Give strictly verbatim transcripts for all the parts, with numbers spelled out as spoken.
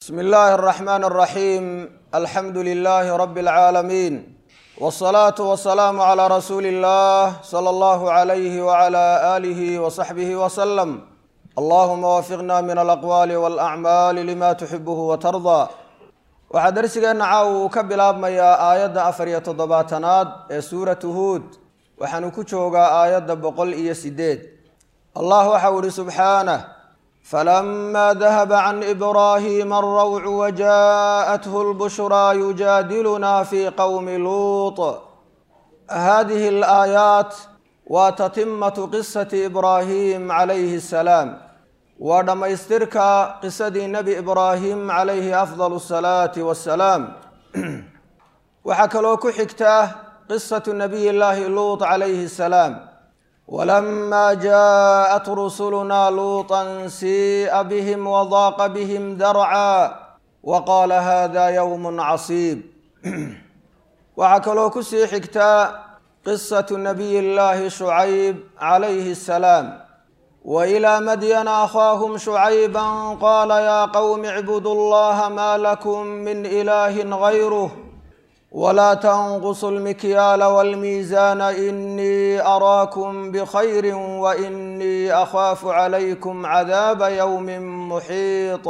بسم الله الرحمن الرحيم الحمد لله رب العالمين والصلاة والسلام على رسول الله صلى الله عليه وعلى آله وصحبه وسلم اللهم وفقنا من الأقوال والأعمال لما تحبه وترضى waxaa darsigeena caaw ka bilaabmaya aayada afar iyo toddobaatanaad ee suuratu Hud waxaanu ku joogaa aayada boqol iyo sideed Allah waxa uu subhanahu فلما ذهب عن إبراهيم الروع وجاءته البشرى يجادلنا في قوم لوط هذه الآيات وتتمة قصة إبراهيم عليه السلام ودما يسترك قصة نبي إبراهيم عليه أفضل الصلاة والسلام وحكلوك حكته قصة نبي الله لوط عليه السلام ولما جاءت رسلنا لوطا سيء بهم وضاق بهم ذرعا وقال هذا يوم عصيب وحكلوك سيحكتا قصة نبي الله شعيب عليه السلام وإلى مدين أخاهم شعيبا قال يا قوم اعبدوا الله ما لكم من إله غيره ولا تنقصوا المكيال والميزان إني أراكم بخير وإني أخاف عليكم عذاب يوم محيط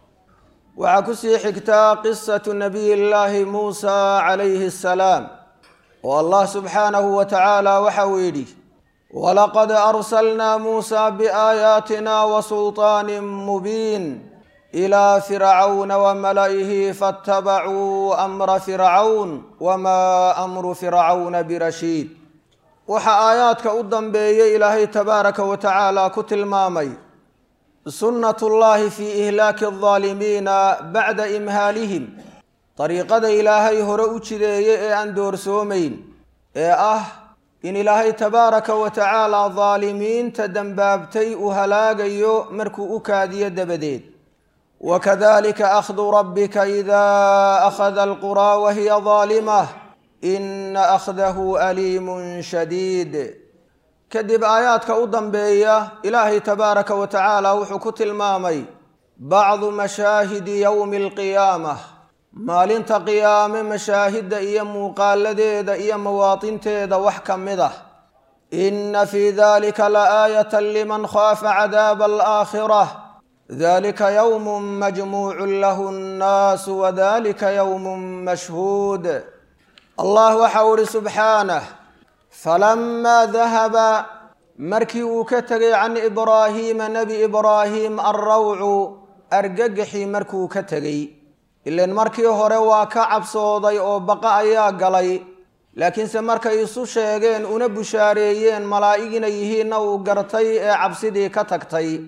وعكسي حكتا قصة نبي الله موسى عليه السلام والله سبحانه وتعالى وحويلي ولقد أرسلنا موسى بآياتنا وسلطان مبين إلى فرعون وملئه فاتبعوا أمر فرعون وما أمر فرعون برشيد وحا آياتك أدن بي إلهي تبارك وتعالى كتل مامي سنة الله في إهلاك الظالمين بعد إمهالهم طريقة إلهي هرؤوش دي أندور سومين إيه إن إلهي تبارك وتعالى ظالمين تدنبابتي أهلاقيو مركو أكادي دبديد وكذلك أخذ ربك إذا أخذ القرى وهي ظالمة إن أخذه أليم شديد كذب آياتك أضم بيا إلهي تبارك وتعالى وحكت المامي بعض مشاهد يوم القيامة ما لنت قيام مشاهد إيام وقال لديد إيام مواطن تيد وحكم مده إن في ذلك لآية لمن خاف عذاب الآخرة ذلك يوم مجموع له الناس وذلك يوم مشهود الله وحور سبحانه فلما ذهب مركي كتغي عن إبراهيم نبي إبراهيم الروع أرججحي مركو كتغي إلا مركي هروا كعب صوضي أو بقى يا قلي لكن سمركي يسو شيغين ونبو شاريين ملائقين يهين وقرتي عبسدي كتكتي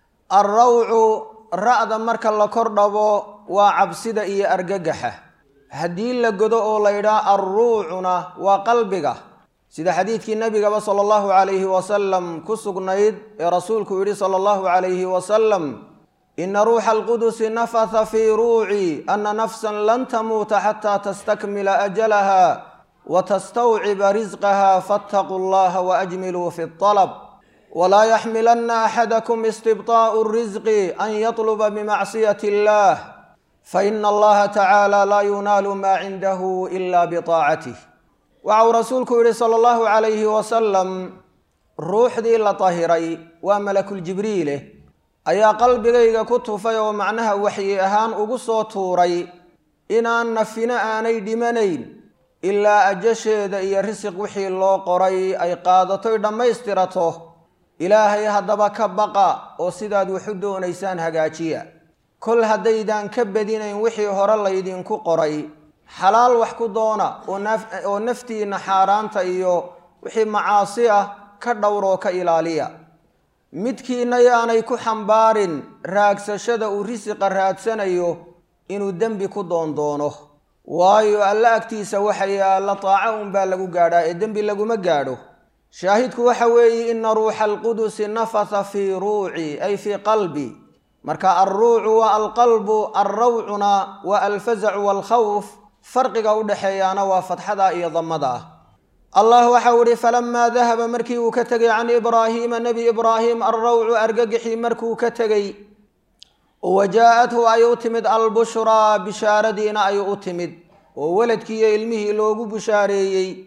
الروع رأد مركا لكردبو وعبسد إيا أرققحة هدين لقدو ليدا الروعنا وقلبك سيدا حديث النبي صلى الله عليه وسلم كسق نيد رسولك يري صلى الله عليه وسلم إن روح القدس نفث في روعي أن نفسا لن تموت حتى تستكمل أجلها وتستوعب رزقها فاتقوا الله وأجملوا في الطلب ولا يحملن أحدكم استبطاء الرزق أن يطلب بمعصية الله فإن الله تعالى لا ينال ما عنده إلا بطاعته وعو رسولك صلى الله عليه وسلم روح دي لطهري وملك الجبريل أيا قلبي كتفي ومعنها وحي أهان أقصو توري إنان نفنا آني دمنين إلا أجشد إيا رزق وحي الله قري أي قادتي دميسترته إلهي هدبا كبقى وصداد وحدو نيسان هقاتيا كل هديدان كبدين وحي هر الله يدين كقري حلال وحكو دونا ونف... ونفتي نحاران تأيو وحي معاصية كدورو كإلالية مدكي نياني كحنبار راكس شدا ورسق راتسانيو إنو دنبي كدون دونه وايو ألا أكتيسا وحيا لطاعهم بالغو قادا الدنبي لغو مقادو شاهدك وحوي إن روح القدس نفث في روعي أي في قلبي مركا الروع والقلب الروعنا والفزع والخوف فرق قود حيانا وفتحدا إيا ضمدا الله وحوري فلما ذهب مركي وكتغي عن إبراهيم نبي إبراهيم الروع أرققحي مركو كتغي وجاءته أي أتمد البشرى بشاردين أي أتمد وولدك يلمه لوغو بشاري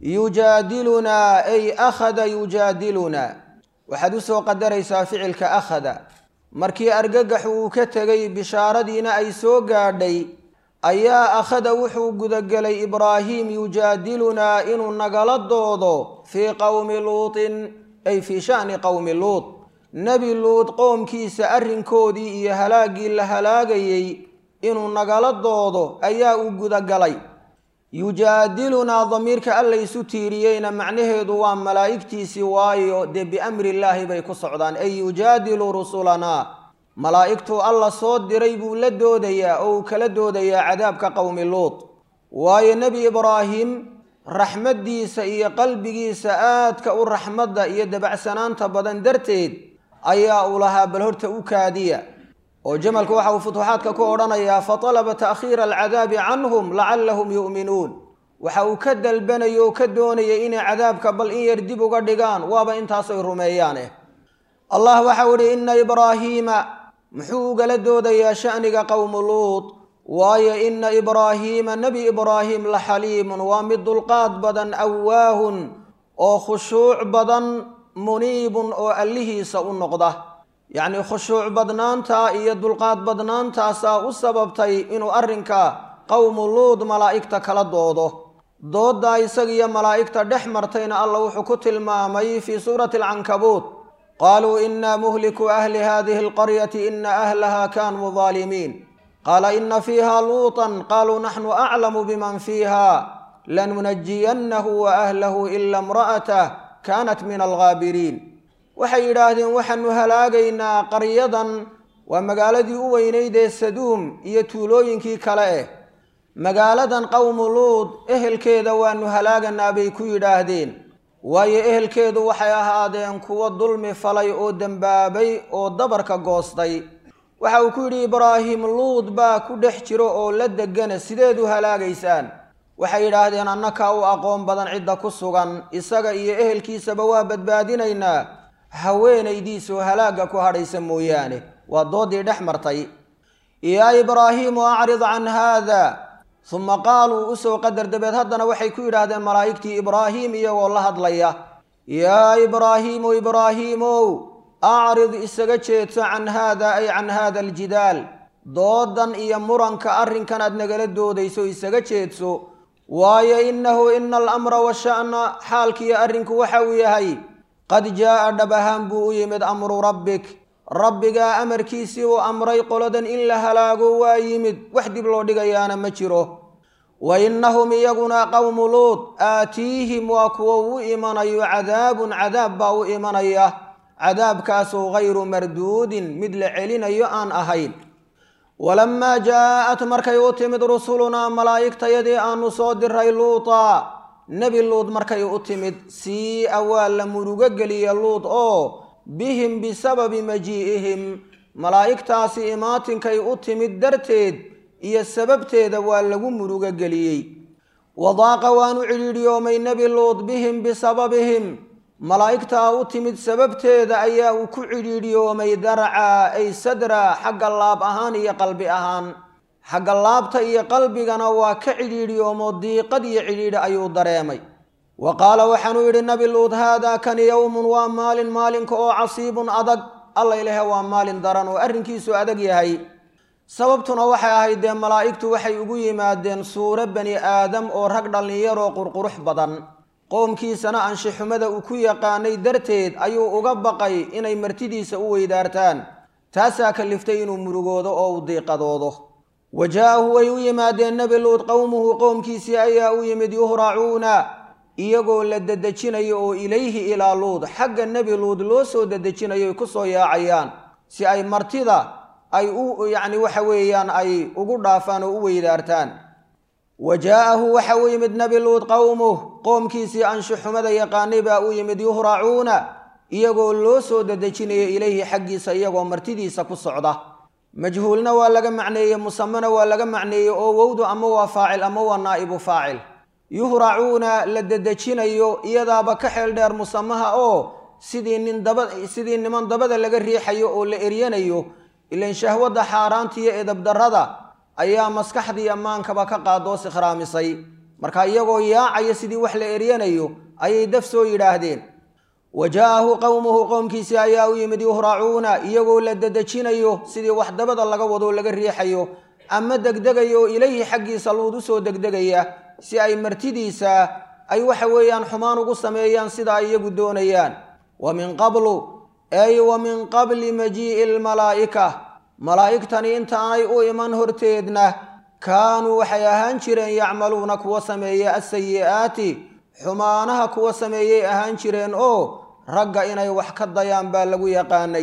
يجادلنا أي أخذ يجادلنا وحدث قدر يسافعل كأخذ markii argagax uu ka tagay bishaaradiina ay soo gaadhay ayaa akhada wuxuu gudagalay ibraahim yujaadiluna inuu nagala doodo fi qawmi luutin ay fi sha'ni qawmi luut nabi luut qoomkiisa arrinkoodii iyo halaagii la halaagayay inuu nagala doodo ayaa uu gudagalay yujaadiluna damiirka alla isu tiiriyeyna macnaheedu waa malaa'igtiisii waayo dee biamri illaahi bay ku socdaan ay yujaadilu rusulanaa malaa'igtuu alla soo diray buu la doodayaa oo uu kala doodayaa cadaabka qowmi luut waayo nebi ibraahim raxmaddiisa iyo qalbigiisa aadka u raxmadda iyo dabacsanaanta badan darteed ayaa uu lahaa bal horta u kaadiya oo jamalku waxa uu futuuxaadka ku odhanayaa fatalaba ta'khiira alcadaabi canhum lacallahum yu'minuun waxa uu ka dalbanayo oo ka doonayay inay cadaabka bal in yar dib uga dhigaan waaba intaasoy rumeeyaane allah waxa uu yidhi inna ibraahiima muxuu ugala doodayaa sha'niga qowmu luut waayo inna ibraahiima nebi ibraahim la xaliimun waa mid dulqaad badan awaahun oo khushuuc badan muniibun oo allihiisa u noqda yacni khushuuc badnaanta iyo dulqaad badnaantaasaa u sababtay inuu arrinka qowmu luud malaa'igta kala doodo dooddaa isagiyo malaa'igta dhex martayna alla wuxuu ku tilmaamay fii suurati alcankabuut qaaluu innaa muhliku ahli haadihi alqaryati ina ahlaha kaanuu daalimiin qaala ina fiiha luutan qaaluu naxnu aclamu biman fiiha lanunajiyannahu wa ahlahu ila imra'atah kaanat min alghaabiriin waxay yidhaahdeen waxaanu halaagaynaa qaryadan waa magaaladii u weynayd ee saduum iyo tuulooyinkii kale eh magaaladan qowmu luud ehelkeeda waanu halaaganaa bay ku yidhaahdeen waayo ehelkeedu waxay ahaadeen kuwo dulmi falay oo dembaabay oo dabarka goostay waxa uu ku yidhi ibraahim luud baa ku dhex jiro oo la degana sideed u halaagaysaan waxay yidhaahdeen annakaa u aqoon badan cidda ku sugan isaga iyo ehelkiisaba waa badbaadinaynaa haweenaydiisoo halaagga ku hadhaysa mooyaane waa doodii dhex martay yaa ibraahiimu acrid can haada uma qaaluu usoo qadar dabeed haddana waxay ku yidhaahdeen malaa'igtii ibraahim iyagoo la hadlaya yaa ibraahiimu ibraahiimow acrid isaga jeedso can haada ay can haada aljidaal doodan iyo muranka arrinkan aad nagala doodayso isaga jeedso waayo innahu ina alamra washa'na xaalkiiyo arrinku waxa uu yahay qad jaa'a dhab ahaan buu u yimid amru rabbik rabbigaa amarkiisii uu amray qoladan in la halaago waa yimid wax dib loo dhigayaana ma jiro wa innahum iyaguna qowmu luud aatiihim waa kuwo u imanayo cadaabun cadaab baa u imanaya cadaabkaasoo hayru marduudin mid la celinayo aan ahayn walamaa jaa'at markay u timid rusulunaa malaa'igtayadii aanu soo diray luuta nebi luud markay u timid sii'a waa la murugo geliya luud oo bihim bisababi majii'ihim malaa'igtaasi imaatinkay u timid darteed iyo sababteeda waa lagu murugo geliyey wadaaqa waanu cidhiidhiyoomay nebi luud bihim bisababihim malaa'igtaa u timid sababteeda ayaa uu ku cidhiidhiyoomay darca ay sadra xagga laab ahaan iyo qalbi ahaan xagga laabta iyo qalbigana waa ka cidhiidhiyoomo diiqad iyo cidhiidhi ayuu dareemay wa qaala waxaanuu yidhi nebi luud haadaa kani yowmun waa maalin maalinka oo casiibun adag alla ilahe waa maalin daran oo arrinkiisu adag yahay sababtuna waxay ahayd dee malaa'igtu waxay ugu yimaadeen suuro bani aadam oo rag dhallinyaroo qurqurux badan qoomkiisana anshixumada uu ku yaqaanay darteed ayuu uga baqay inay martidiisa u weydaartaan taasaa kaliftay inuu murugoodo oo uu diiqadoodo wajaa'ahu way u yimaadeen nebi luud qowmuhu qoomkiisii ayaa u yimid yuhracuuna iyagoo la dedejinayo oo ilayhi ilaa luud xagga nebi luud loo soo dedejinayo ku soo yaacayaan si ay martida ay u yacni waxa weeyaan ay ugu dhaafaan oo u weydaartaan wajaa'ahu waxa u yimid nebi luud qowmuh qoomkiisii anshuxumada yaqaanay baa u yimid yuhracuuna iyagoo loo soo dedejinayo ilayhi xaggiisa iyagoo martidiisa ku socda majhuulna waa laga macneeyey musamana waa laga macneeyey oo wowdu ama waa faacil ama waa naa'ibu faacil yuhracuuna la dedejinayo iyadaaba ka xeel dheer musamaha oo sidii nin daba sidii niman dabada laga riixayo oo la eryanayo ilan shahwada xaaraantiyo edab darrada ayaa maskaxdii ammaankaba ka qaadoo sikhraamisay marka iyagoo yaacaya sidii wax la eryanayo ayay daf soo yidhaahdeen wajaahu qowmuhu qowmkiisii ayaa u yimid yuhracuuna iyagoo la dadejinayo sidii wax dabada laga wado laga riixayo ama degdegayo ilayhi xaggiisa luud u soo degdegaya si ay martidiisa ay waxa weeyaan xumaan ugu sameeyaan sida ay iyagu doonayaan wa min qablu ay wa min qabli majii'i almalaa'ika malaa'igtani intaanay u iman horteedna kaanuu waxay ahaan jireen yacmaluuna kuwa sameeya asayi'aati xumaanaha kuwa sameeyey ahaan jireen oo ragga inay wax ka dayaan baa lagu yaqaanay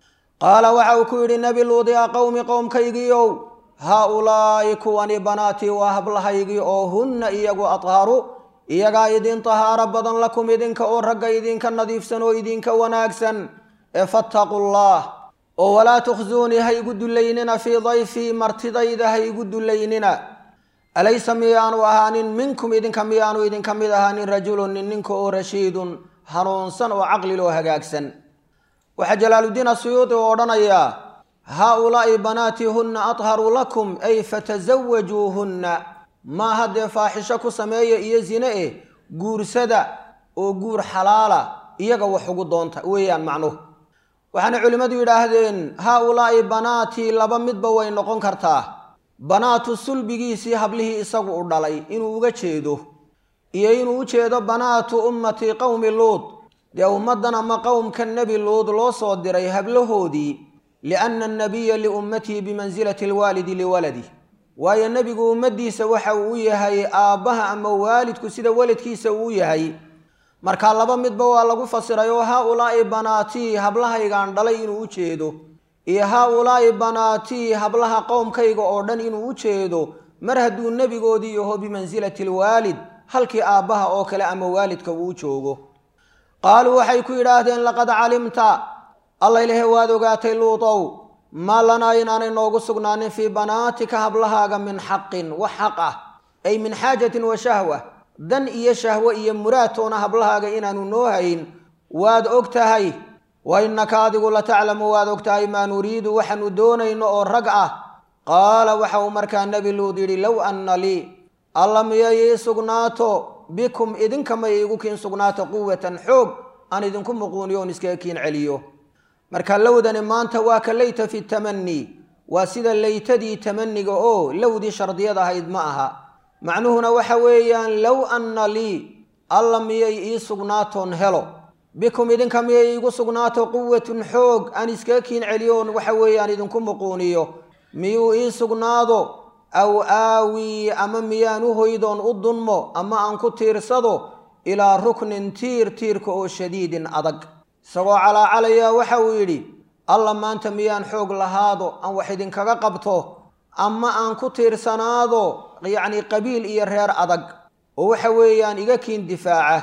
qaala waxa uu ku yidhi nebi luud yaa qowmi qowmkaygiiow haa-ulaa'i kuwani banaatii waa hablahaygii oo hunna iyagu adharu iyagaa idin tahaaro badan lakum idinka oo ragga idinka nadiifsan oo idinka wanaagsan ee fattaqullaah oo walaa tukhsuunii ha igu dullaynina fii dayfii martidayda ha igu dullaynina alaysa miyaanu ahaanin minkum idinka miyaanu idinka mid ahaanin rajulun nin ninka oo rashiidun hanuunsan oo caqliloo hagaagsan waxaa jalaaluddiin asuyuudi oo odhanayaa haa-ulaa'i banaatii hunna adharu lakum ay fatasawajuuhunna maa haddee faaxisho ku sameeya iyo zine eh guursada oo guur xalaala iyaga wax ugu doonta weeyaan macnuhu waxaana culimmadu yidhaahdeen haa-ulaa'i banaatii laba midba way noqon kartaa banaatu sulbigiisii hablihii isagu u dhalay inuu uga jeedo iyo inuu u jeedo banaatu ummatii qowmi luud dee ummaddan ama qowmka nebi luud loo soo diray hablahoodii lianna annabiya liummatihi bimansilati alwaalidi liwaladih waayo nebigu ummaddiisa waxa uu u yahay aabbaha ama waalidku sida waladkiisa uu yahay markaa laba midba waa lagu fasiray oo haa-ulaa'i banaatii hablahaygaan dhalay inuu u jeedo iyo haa-ulaa'i banaatii hablaha qowmkayga oo dhan inuu u jeedo mar hadduu nebigoodii yaho bimansilati alwaalid halkii aabbaha oo kale ama waalidka uu joogo qaaluu waxay ku yidhaahdeen laqad calimta alla ilahe waad ogaatay luudow maa lanaa inaanay noogu sugnaanin fii banaatika hablahaaga min xaqin wax xaq ah ay min xaajatin wa shahwa dan iyo shahwo iyo muraadtoona hablahaaga inaanu noo hayn waad og tahay wa innaka adigu la taclamu waad og tahay maa nuriidu waxaanu doonayno oo rag ah qaala waxa uu markaa nebi luud yidhi low anna lii alla miyay ii sugnaato bikum idinka may iigu kiin sugnaato quwatan xoog aan idinku muquuniyo oon iskaga kiin celiyo marka lowdani maanta waa ka layta fi tamani waa sida laytadii tamaniga oo lowdii shardiyad ahayd ma aha macnuhuna waxa weeyaan low anna lii alla miyay ii sugnaatoon helo bikum idinka miyay iigu sugnaato quwatun xoog aan iskaga kiin celiyoon waxa weeyaan idinku muquuniyo miyuu ii sugnaado aw aawi ama miyaan u hoydoon u dunmo ama aan ku tiirsado ilaa ruknin tiir tiirka oo shadiidin adag isagoo calaacalaya waxa uu yidhi alla maanta miyaan xoog lahaado aan wax idinkaga qabto ama aan ku tiirsanaado yacni qabiil iyo reer adag oo waxa weeyaan iga kiin difaaca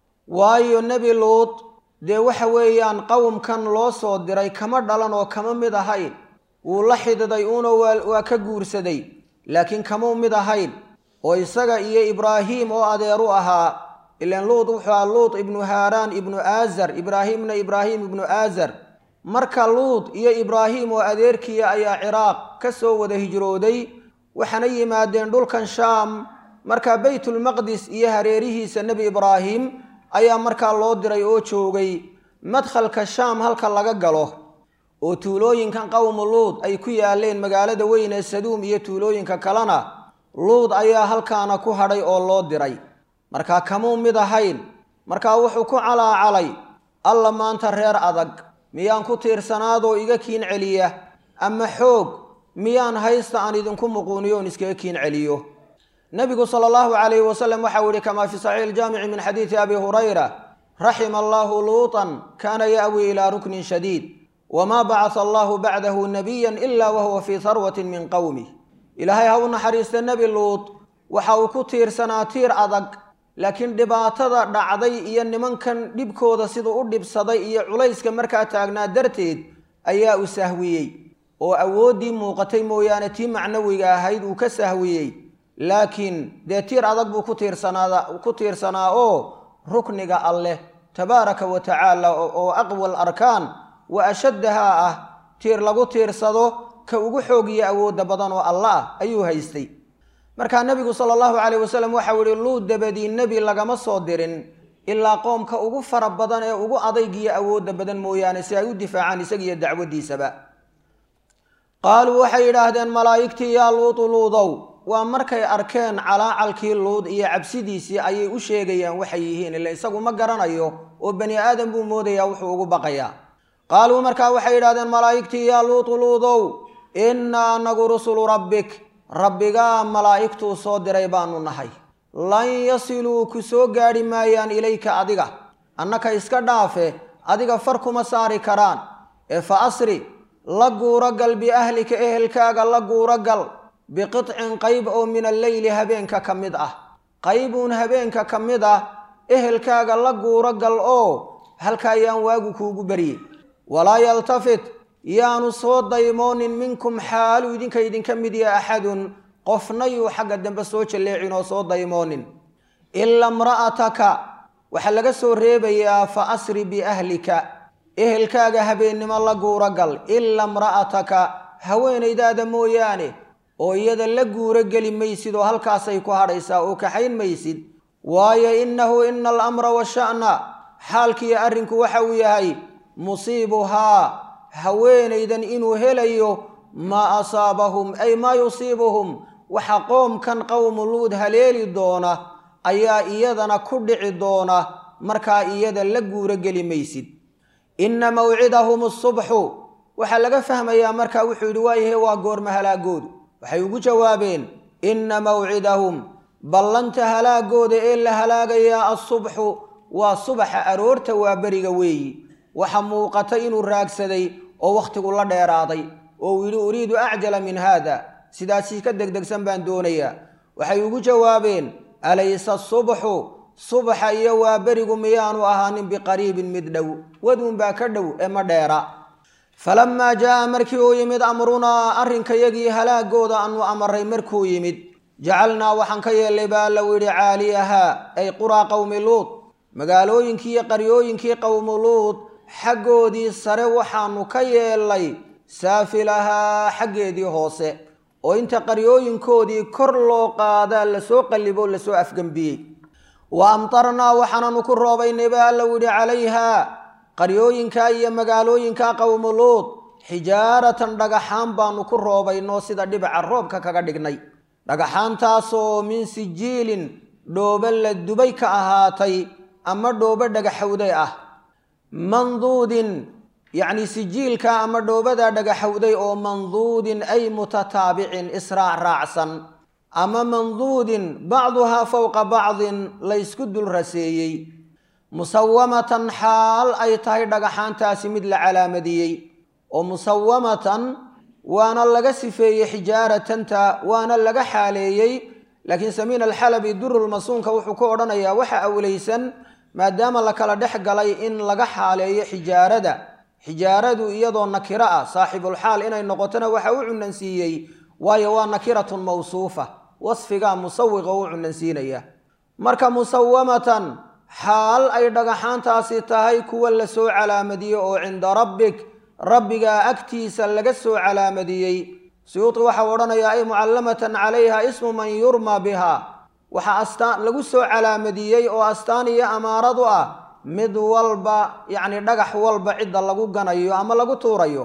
waayo nebi luud dee waxa weeyaan qowmkan loo soo diray kama dhalan oo kama mid ahayn wuu la xididay uuna waa ka guursaday laakiin kamau mid ahayn oo isaga iyo ibraahiim oo adeeru ahaa ilan luud wuxuu ahaa luud ibnu haaraan ibnu aazar ibraahiimna ibraahiim ibnu aazar marka luud iyo ibraahiim oo adeerkiya ayaa ciraaq ka soo wada hijrooday waxaana yimaadeen dhulkan shaam markaa baytulmaqdis iyo hareerihiisa nebi ibraahiim ayaa markaa loo diray oo joogay madkhalka shaam halka laga galo oo tuulooyinkan qowmu luud ay ku yaaleen magaalada weyn ee saduum iyo tuulooyinka kalena luud ayaa halkaana ku hadhay oo loo diray markaa kamuu mid ahayn markaa wuxuu ku calaacalay alla maanta reer adag miyaan ku tiirsanaadoo iga kiin celiya ama xoog miyaan haysta aan idinku muquuniyo oon iskaga kiin celiyo nebigu sala allahu calayhi wasalam waxau yihi kamaa fi saxiix iljaamici min xadiidi abi hurayra raxima allaahu luutan kaana ya'wi ilaa ruknin shadiid wamaa bacasa allahu bacdahu nabiyan ilaa wahuwa fii harwatin min qowmih ilaahay ha u naxariista nebi luud waxa uu ku tiirsanaa tiir adag laakiin dhibaatada dhacday iyo nimankan dhibkooda siduu u dhibsaday iyo culayska markaa taagnaa darteed ayaa u sahwiyey oo awooddii muuqatay mooyaane tii macnawiga ahayd uu ka sahwiyey laakiin dee tiir adag buu ku tiirsanaada ku tiirsanaa oo rukniga alleh tabaaraka wa tacaala oo aqwa alarkaan wa ashaddahaa ah tiir lagu tiirsado ka ugu xoogiya awoodda badan oo allah ayuu haystay markaa nebigu sala allahu calayh wasalam waxau yihi luud dabadii nebi lagama soo dirin ilaa qoomka ugu fara badan ee ugu adaygiyo awoodda badan mooyaane si ay u difaacaan isagiiyo dacwaddiisaba qaaluu waxay yidhaahdeen malaa'igtii yaa luudu luudow waa markay arkeen calaacalkii luud iyo cabsidiisii ayay u sheegayaan waxay yihiin ila isagu ma garanayo oo bani aadam buu moodayaa wuxuu ugu baqayaa qaaluu markaa waxay yidhahdeen malaa'igtii yaa luudu luudow innaa anagu rusulu rabbik rabbigaa malaa'igtuu soo diray baanu nahay lan yasiluu ku soo gaadhi maayaan ilayka adiga annaka iska dhaafe adiga far kuma saari karaan ee fa asri la guuragal biahlika ehelkaaga la guuragal biqitcin qayb oo min alleyli habeenka ka mid ah qaybuun habeenka ka mid ah ehelkaaga la guuragal oo halka ayaan waagu kuugu baryey walaa yaltafit yaanu soo daymoonin minkum xaalu idinka idinka mid ya axadun qofna yuu xagga dambe soo jalleecin oo soo daymoonin ila imra'ataka waxaa laga soo reebayaa fa asri biahlika ehelkaaga habeennimo la guuragal ila imra'ataka haweenaydaada mooyaane oo iyada la guuro geli maysid oo halkaasay ku hadhaysaa oo kaxayn maysid waayo innahu ina alamra washa'na xaalkiiyo arrinku waxa uu yahay musiibuhaa haweenaydan inuu helayo maa asaabahum ay maa yusiibuhum waxa qoomkan qowmu luud haleeli doona ayaa iyadana ku dhici doona markaa iyada la guuro geli maysid inna mawcidahum asubxu waxaa laga fahmayaa markaa wuxuu yidhi waayahe waa goorma halaagoodu waxay ugu jawaabeen inna mawcidahum ballanta halaagooda ee la halaagayaa asubxu waa subaxa aroorta waa beriga weeyi waxa muuqata inuu raagsaday oo wakhtigu la dheeraaday oo uu yidhi uriidu acjala min haada sidaasii ka degdegsan baan doonayaa waxay ugu jawaabeen alaysa asubxu subaxa iyo waa berigu miyaanu ahaanin biqariibin mid dhow waduun baa ka dhow ee ma dheera falamaa jaa'a markii uu yimid amrunaa arrinkayagii halaagooda aanu amaray markuu yimid jacalnaa waxaan ka yeellay baa allau yidhi caaliyahaa ay quraa qowmi luud magaalooyinkii iyo qaryooyinkii qowmu luud xaggoodii sare waxaanu ka yeellay saafilahaa xaggeedii hoose oo inta qaryooyinkoodii kor loo qaadaa lasoo qalliboo lasoo afgembiyey wa amtarnaa waxaananu ku roobaynay baa allau yidhi calayhaa qaryooyinkaa iyo magaalooyinkaa qowmu luud xijaaratan dhagaxaan baanu ku roobaynoo sida dhibaca roobka kaga dhignay dhagaxaantaasoo min sijiilin dhoobo la dubay ka ahaatay ama dhoobo dhagaxowday ah manduudin yacni sijiilka ama dhoobadaa dhagaxowday oo manduudin ay mutataabicin israac raacsan ama manduudin bacduhaa fowqa bacdin laysku dul raseeyey musawamatan xaal ay tahay dhagaxaantaasi mid la calaamadiyey oo musawamatan waana laga sifeeyey xijaaratanta waana laga xaaleeyey laakiin samiin alxalabi durulmasuunka wuxuu ku odhanayaa waxa awlaysan maadaama la kala dhex galay in laga xaaleeyo xijaarada xijaaradu iyadoo nakiro ah saaxibulxaal inay noqotona waxa u cunansiiyey waayo waa nakiratun mawsuufa wasfigaa musawiqa u cunansiinaya marka musawamatan xaal ay dhagaxaantaasi tahay kuwa la soo calaamadiyey oo cinda rabbik rabbigaa agtiisa laga soo calaamadiyey suyuuti waxau odhanayaa ay mucallamatan calayha ismu man yurmaa biha waxaa astaan lagu soo calaamadiyey oo astaan iyo amaaradu ah mid walba yacni dhagax walba cidda lagu ganayo ama lagu tuurayo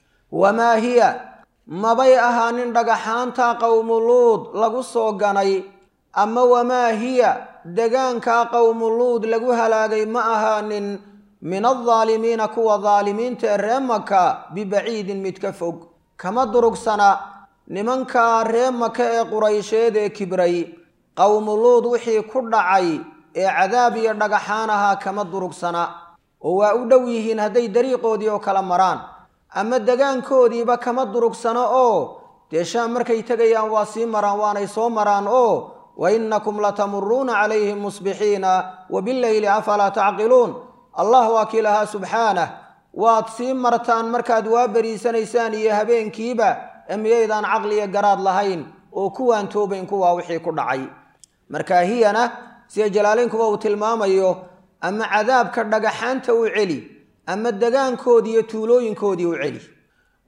wamaa hiya mabay ahaanin dhagaxaanta qowmu luud lagu soo ganay ama wamaa hiya degaankaa qowmu luud lagu halaagay ma ahaanin min aldaalimiina kuwa daalimiinta ee ree maka bibaciidin mid ka fog kama durugsana nimankaa ree maka ee quraysheed ee kibray qowmu luud wixii ku dhacay ee cadaab iyo dhagaxaan ahaa kama durugsana oo waa u dhow yihiin hadday dariiqoodii oo kala maraan ama degaankoodiiba kama durugsano oo dee shaam markay tegayaan waa sii maraan waanay soo maraan oo wa innakum latamuruuna calayhim musbixiina wa bileyli afalaa tacqiluun allah waa kii lahaa subxaanah waad sii martaan markaad waa beriisanaysaan iyo habeenkiiba ee miyaydaan caqliya garaad lahayn oo kuwaan toobayn kuwaa wixii ku dhacay markaa hiyana sida jalaalaynkuba uu tilmaamayo ama cadaabka dhagaxaanta u celi ama degaankoodii iyo tuulooyinkoodii u celi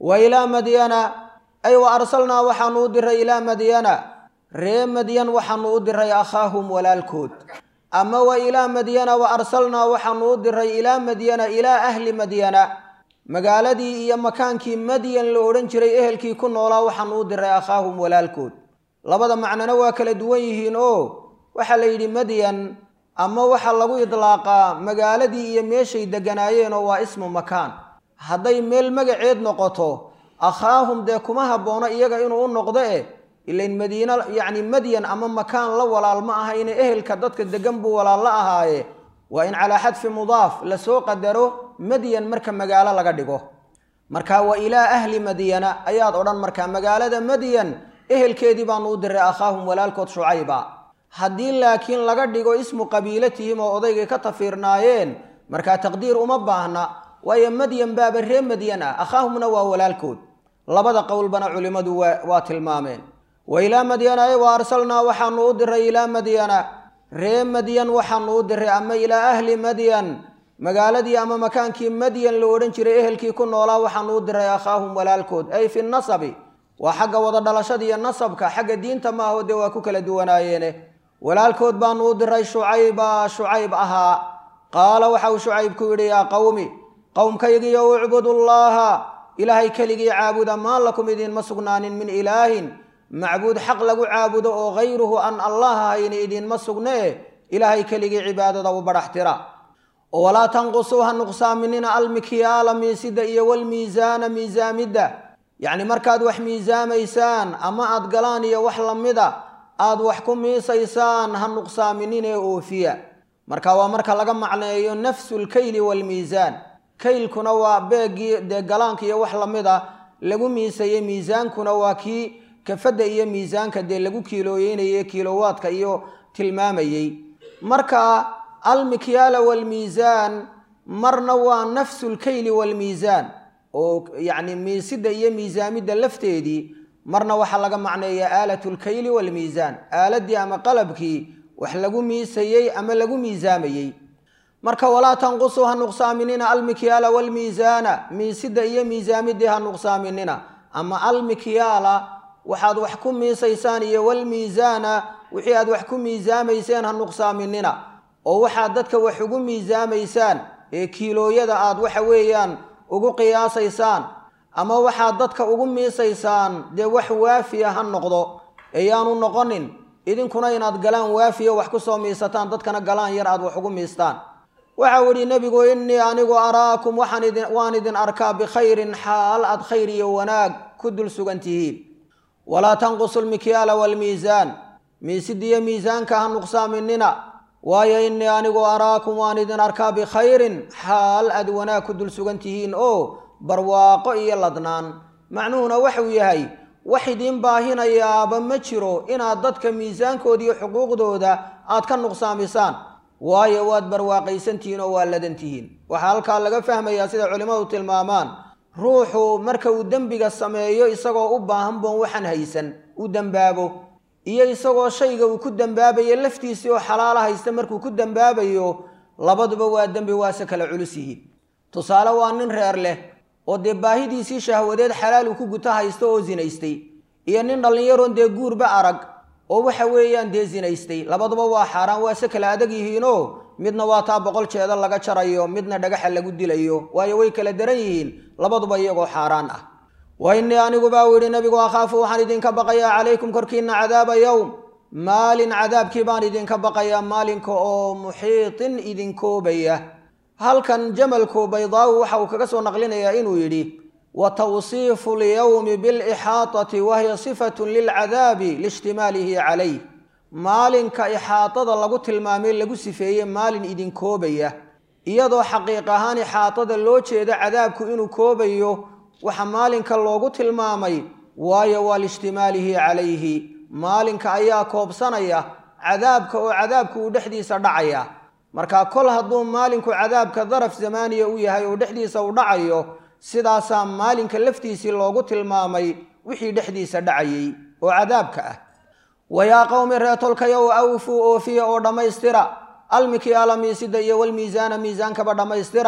wa ilaa madyana ay wa arsalnaa waxaanu u diray ilaa madyana ree madyan waxaanu u diray akhaahum walaalkood ama wa ilaa madyana wa arsalnaa waxaanu u diray ilaa madyana ilaa ahli madyana magaaladii iyo makaankii madyan la odhan jiray ehelkii ku noolaa waxaanu u diray akhaahum walaalkood labada macnona waa kala duwan yihiin oo waxaa la yidhi madyan ama waxaa lagu idlaaqaa magaaladii iyo meeshay deganaayeen oo waa ismu makaan hadday meel magaceed noqoto akhaahum dee kuma haboono iyaga inuu u noqdo eh ilain madiina yacni madyan ama makaan la walaal ma aha inay ehelka dadka degan buu walaal la ahaaye waa in calaa xadfi mudaaf lasoo qadaro madyan marka magaalo laga dhigo marka wa ilaa ahli madyana ayaad odhan markaa magaalada madyan ehelkeedii baanu u diray akhaahum walaalkood shucayba haddii laakiin laga dhigo ismu qabiilatihim oo odaygay ka tafiirnaayeen markaa taqdiir uma baahna waayo madyan baaba ree madyan ah akhaahumna waa walaalkood labada qowlbana culimmadu waa tilmaameen wa ilaa madyana ay wa arsalnaa waxaanu u diray ilaa madyana ree madyan waxaanu u diray ama ilaa ahli madyan magaaladii ama makaankii madyan la odhan jiray ehelkii ku noolaa waxaanu u diray akhaahum walaalkood ay fi nasabi waa xagga wada dhalashada iyo nasabka xagga diinta maaho dee waa ku kala duwanaayeene walaalkood baanu u diray shucayba shucayb ahaa qaala waxa uu shucayb ku yidhi yaa qowmi qowmkaygiiyo ucbudullaaha ilaahay keligii caabuda maa lakum idiinma sugnaanin min ilaahin macbuud xaq lagu caabudo oo hayruhu an allah ahayni idiinma sugnee ilaahay keligii cibaadada u badhaxtira oo walaa tanqusuu ha nuqsaaminina almikyaala miisida iyo walmiisaana miisaamidda yacni markaad wax miisaamaysaan ama aad galaan iyo wax lamida aad wax ku miisaysaan ha nuqsaaminin ee oofiya marka waa marka laga macneeyo nafsu lkayli waalmiisaan kaylkuna waa beegii dee galaanka iyo wax lamida lagu miisayey miisaankuna waa kii kafadda iyo miisaanka dee lagu kiilooyeynayey kiilowaadka iyo tilmaamayey marka almikyaala waalmiisaan marna waa nafsu lkayli waalmiisaan oo yacni miisida iyo miisaamidda lafteedii marna waxaa laga macneeyaa aalatu lkayli waalmiisaan aaladii ama qalabkii wax lagu miisayey ama lagu miisaamayey marka walaa tanqusuu ha nuqsaaminina almikyaala waalmiisaana miisida iyo miisaamidii ha nuqsaaminina ama almikyaala waxaad wax ku miisaysaan iyo walmiisaana wixii aad wax ku miisaamayseen ha nuqsaaminina oo waxaad dadka wax ugu miisaamaysaan ee kiilooyada aad waxa weeyaan ugu qiyaasaysaan ama waxaad dadka ugu miisaysaan dee wax waafiya ha noqdo ayaanu noqonin idinkuna inaad galaan waafiya wax ku soo miisataan dadkana galaan yar aad wax ugu miistaan waxa uu yidhi nebigu innii anigu araakum waan idin arkaa bikhayrin xaal aad khayr iyo wanaag ku dul sugan tihiin walaa tanqusu lmikyaala waalmiisaan miisidiyo miisaanka ha nuqsaaminina waayo innii anigu araakum waan idin arkaa bikhayrin xaal aad wanaag ku dul sugan tihiin oo barwaaqo iyo ladnaan macnuhuna waxuu yahay wax idiin baahinayaaba ma jiro inaad dadka miisaankooda iyo xuquuqdooda aad ka nuqsaamisaan waayo waad barwaaqaysantihiin oo waa ladantihiin waxaa halkaa laga fahmayaa sida culimmadu tilmaamaan ruuxu marka uu dembiga sameeyo isagoo u baahan boon waxaan haysan u dembaabo iyo isagoo shayga uu ku dembaabayo laftiisii oo xalaalo haysta markuu ku dembaabayo labaduba waa dembi waase kala culus yihiin tusaale waa nin reer leh oo dee baahidiisii shahwadeed xalaal uu ku guto haysto oo zinaystay iyo nin dhallinyaroon dee guurba arag oo waxa weeyaan dee zinaystay labaduba waa xaaraan waase kala adag yihiinoo midna waa taa boqol jeeda laga jarayo midna dhagaxa lagu dilayo waayo way kala daran yihiin labaduba iyagoo xaaraan ah wa innii anigu baa u yidhi nebigu akhaafu waxaan idinka baqayaa calaykum korkiinna cadaaba yowm maalin cadaabkii baan idinka baqayaa maalinka oo muxiitin idinkoobaya halkan jamalku baydaawi waxa uu kaga soo naqlinayaa inuu yidhi wa tawsiifu lyowmi bilixaatati wahiya sifatun lilcadaabi liishtimaalihi calayh maalinka ixaatada lagu tilmaamay lagu sifeeyey maalin idinkoobaya iyadoo xaqiiq ahaan ixaatada loo jeeda cadaabku inuu koobayo waxa maalinka loogu tilmaamay waayo waa liishtimaalihi calayhi maalinka ayaa koobsanaya cadaabka oo cadaabku uu dhexdiisa dhacaya marka kol hadduu maalinku cadaabka daraf zamaaniya u yahay oo dhexdiisa u dhacayo sidaasaa maalinka laftiisii loogu tilmaamay wixii dhexdiisa dhacayay oo cadaabka ah wayaa qowmi reetolkayow awfuu oofiya oo dhammaystira almikyaala miisida iyo walmiisaana miisaankaba dhammaystira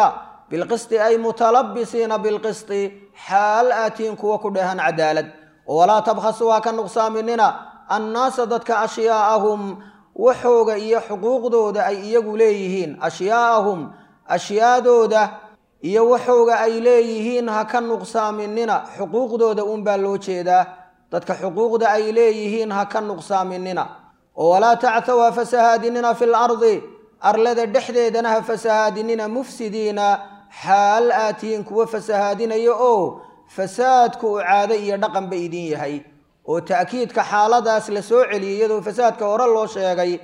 بالقسط أي متلبسين بالقسط حال آتين كوا كدهن عدالة ولا تبخسوا كالنقصان مننا الناس ضدك أشياءهم وحوغ إيا حقوق دودة أي يقوليهين أشياءهم أشياء دودة إيا وحوغ أي ليهين هكان نقصان مننا حقوق دودة أنبالو تشيدا ضدك حقوق دا أي ليهين هكان نقصان مننا ولا تعثوا فسهادننا في الأرض أرلد الدحديدنا فسهادننا مفسدين حال آتين كوا فسهادنا يؤو فسادكو عادي رقم بإيدين يهي وتأكيد كحالة سلسو علي يدو فسادك ورا الله شيغي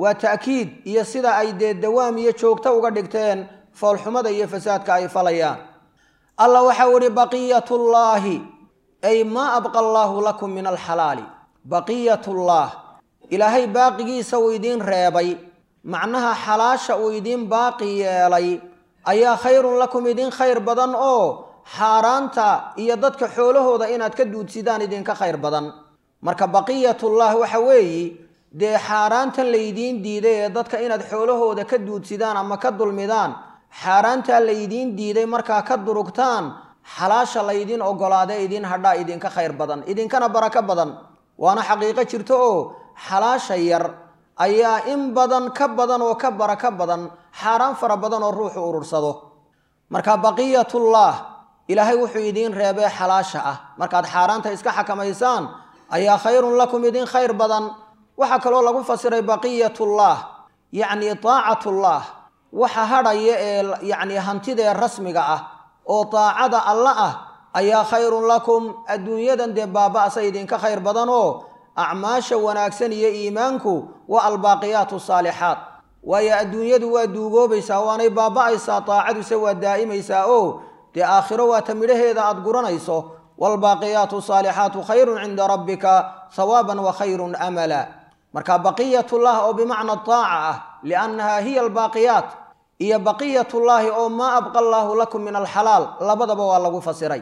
وتأكيد يسيدا أي دي الدوام يشوكتا وقدكتين فالحمد أي فسادك أي فليان الله وحوري بقية الله أي ما أبقى الله لكم من الحلال بقية الله إلهي باقي سويدين ريبي معناها حلاشة ويدين باقي لي أي خير لكم يدين خير بدن أو حارانتا إيا دادك حوله دا إناد كدود سيدان يدين كخير بدن مركا بقية الله وحوي دي حارانتا ليدين دي دي دادك إناد حوله دا كدود سيدان أما كدو الميدان حارانتا ليدين دي دي مركا كدو ركتان حلاشة ليدين أو قلادة يدين هدا يدين كخير بدن يدين كان بركة بدن وانا حقيقة شرطو حلاشة ير أيا إن بدن كبدن وكبر كبدن حاران فربدن الروح وررصده مركا بقية الله إلهي وحيدين ريبه حلاشة مركا حاران تيسكا حكميسان أيا خير لكم يدين خير بدن وحكا لو لغو فسر بقية الله يعني طاعة الله وحهر يعني هنتدي الرسمي أو طاعة الله أيا خير لكم الدنيا دي بابا سيدين كخير بدنو أعماش وناكسن يا إيمانكو والباقيات الصالحات ويا الدنيا دو دوغو بيساواني بابا إيسا طاعد سوى الدائم إيساؤو دي آخر واتمره إذا أدقرن إيسو والباقيات الصالحات خير عند ربك ثوابا وخير أملا مركا بقية الله أو بمعنى الطاعة لأنها هي الباقيات هي بقية الله أو ما أبقى الله لكم من الحلال لبدب والله فسري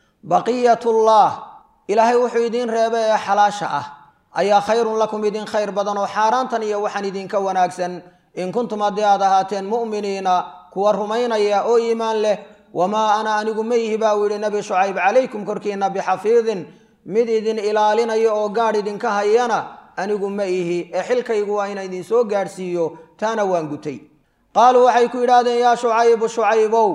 بقية الله إلهي وحيدين ريبا حلاشة أي خير لكم يدين خير بدن وحاران تنيا وحن يدين كوناكسن إن كنتم أديادهاتين مؤمنين كورهمين يا أو إيمان له وما أنا أنكم ميه باوي النبي شعيب عليكم كركينا بحفيظ مددين إلالنا يا أو قاردين كهيانا أنكم ميه إحلك يقوين يدين سو قارسيو تانا وانقتي قالوا وحيكو إرادين يا شعيب شعيبو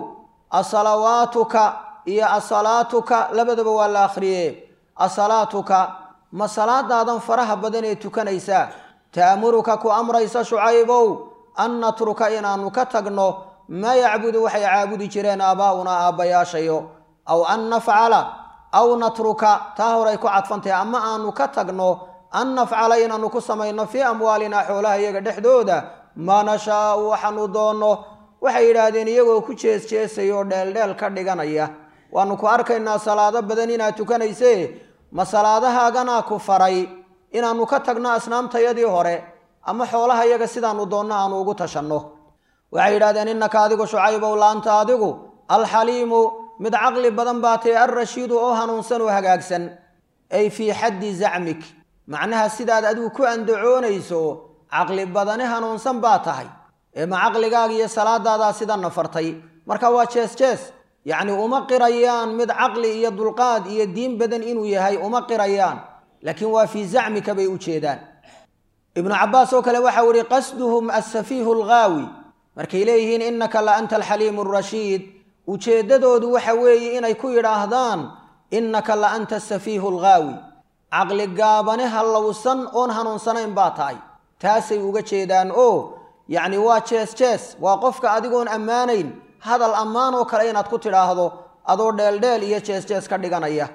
الصلواتك يا الصلاتك لبدب والآخرية الصلاتك ما صلاة دادن فرح بدني تكنيسا تأمرك كأمريس شعيبو أن نترك إنا نكتغنو ما يعبد وحي عابد جرين آباؤنا آبايا شيء أو أن نفعل أو نترك تاهريك عطفنتي أما أن نكتغنو أن نفعل إنا نكسمين في أموالنا حولها يقدح دودا ما نشاء وحنودونه وحي رادين يقو كجيس جيس يودل دل كردغانيا وأنكو أركينا صلاة بدننا تكنيسي ما صلاةها غنا كفري إن أنو كتغنا أسنام تيدي هوري أما حولها يغا سيدانو دونا أنو غو تشنو وعيرادين إنك أدقو شعيب ولا أنت أدقو الحليم مد عقل بدن باتي الرشيد أو هنونسن وهقاقسن أي في حد زعمك معناها سيداد أدو كو أندعون يسو عقل بدن هنونسن باتاي إما عقل قاقية صلاة دادا سيدان نفرتي مركا واتشيس جيس يعني أما قريان مد عقلي يد القاد يد دين بدن إنو يهي أما قريان لكن وفي زعمك بيوتشيدان ابن عباس وكلا وحوري قصدهم السفيه الغاوي مركي إليهن إنك لأنت الحليم الرشيد وتشيددود وحوي إن يكو يراهدان إنك لأنت السفيه الغاوي عقل قابنه اللوصن أون هنون سنين باتاي تاسي وغتشيدان أو يعني واتشيس تشيس وقفك أدقون أمانين هذا الأمان وكلينا تكتر هذا أدور ديل ديل يجلس جلس كرديغانيا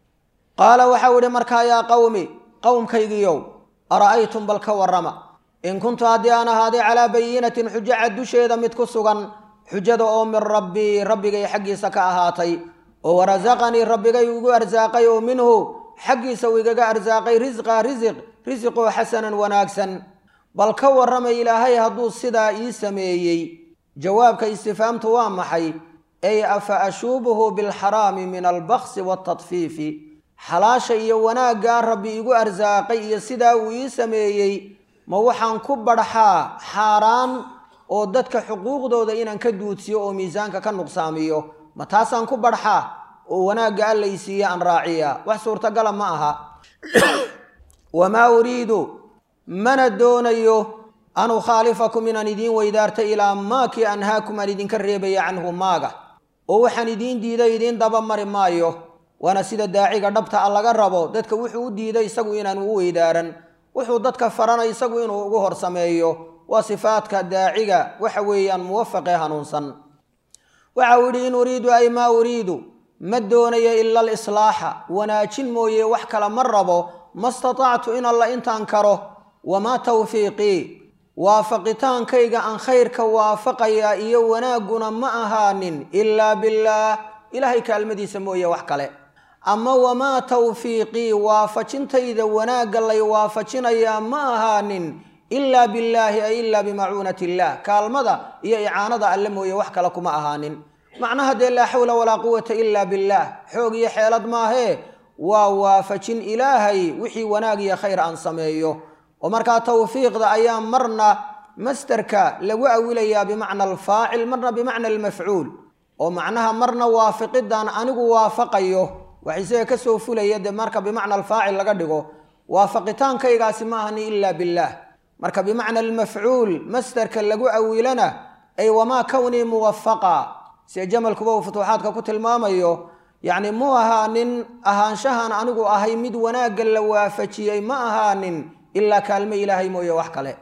قال وحول مركا يا قومي قوم كيغيو أرأيتم بالكورما إن كنت أديانا هذه على بينة حجة عدو شيدا متكسوغا حجة من ربي ربي حقي سكاهاتي ورزقني ربي يقو أرزاقي منه حقي سويقا أرزاقي رزق رزق رزق حسنا وناكسا بالكورما إلهي هدو السدا إيسميي جوابك استفهام توامحي أي أفأشوبه بالحرام من البخس والتطفيف حلاشا يوانا قال ربي يقو أرزاقي يسدا ويسميي موحان كبرحا حاران oo dadka xuquuqdooda inaan ka duudsiyo oo miisaanka ka nuqsaamiyo ma taasaan ku barxaa oo wanaagga allaysiiya aan raaciya wax suurtagala ma aha wamaa uriidu mana doonayo an ukhaalifakum inaan idiin weydaarta ilaa maakii anhaakum aan idinka reebaya canhu maaga oo waxaan idiin diiday idiin daba mari maayo waana sida daaciga dhabta a laga rabo dadka wuxuu u diiday isagu inaanu u weydaaran wuxuu dadka farana isagu inuu ugu hor sameeyo waa sifaadka daaciga waxa weeyaan muwafaqee hanuunsan waxa uu yidhi in uriidu ay maa uriidu ma doonayo ila alislaaxa wanaajin mooye wax kale ma rabo ma statactu in alla intaan karo wamaa tawfiiqii waafaqitaankayga aan khayrka waafaqaya iyo wanaagguna ma ahaanin ilaa billaah ilaahay kaalmadiisa mooye wax kale ama wamaa tawfiiqii waafajintayda wanaagga lay waafajinayaa ma ahaanin ilaa billaahi ay ilaa bimacuunati illaah kaalmada iyo icaanada alle mooye wax kale kuma ahaanin macnaha dee laa xawla walaa quwata ilaa billaah xoog iyo xeelad maahee waa waafajin ilaahay wixii wanaag iyo khayr aan sameeyo oo markaa tawfiiqda ayaa marna masderka lagu awilayaa bimacna alfaacil marna bimacna almafcuul oo macnaha marna waafiqidan anigu waafaqayo wax isaga ka soo fulaya dee marka bimacna alfaacil laga dhigo waafaqitaankaygaasi ma ahani ilaa billaah marka bimacna almafcuul masderka lagu awilana ay wamaa kownii muwafaqa sida jamalkuba uu futuuxaadka ku tilmaamayo yacni mu ahaanin ahaanshahan anigu ahay mid wanaagga la waafajiyey ma ahaanin ilaa kaalmo ilaahay mooye wax kale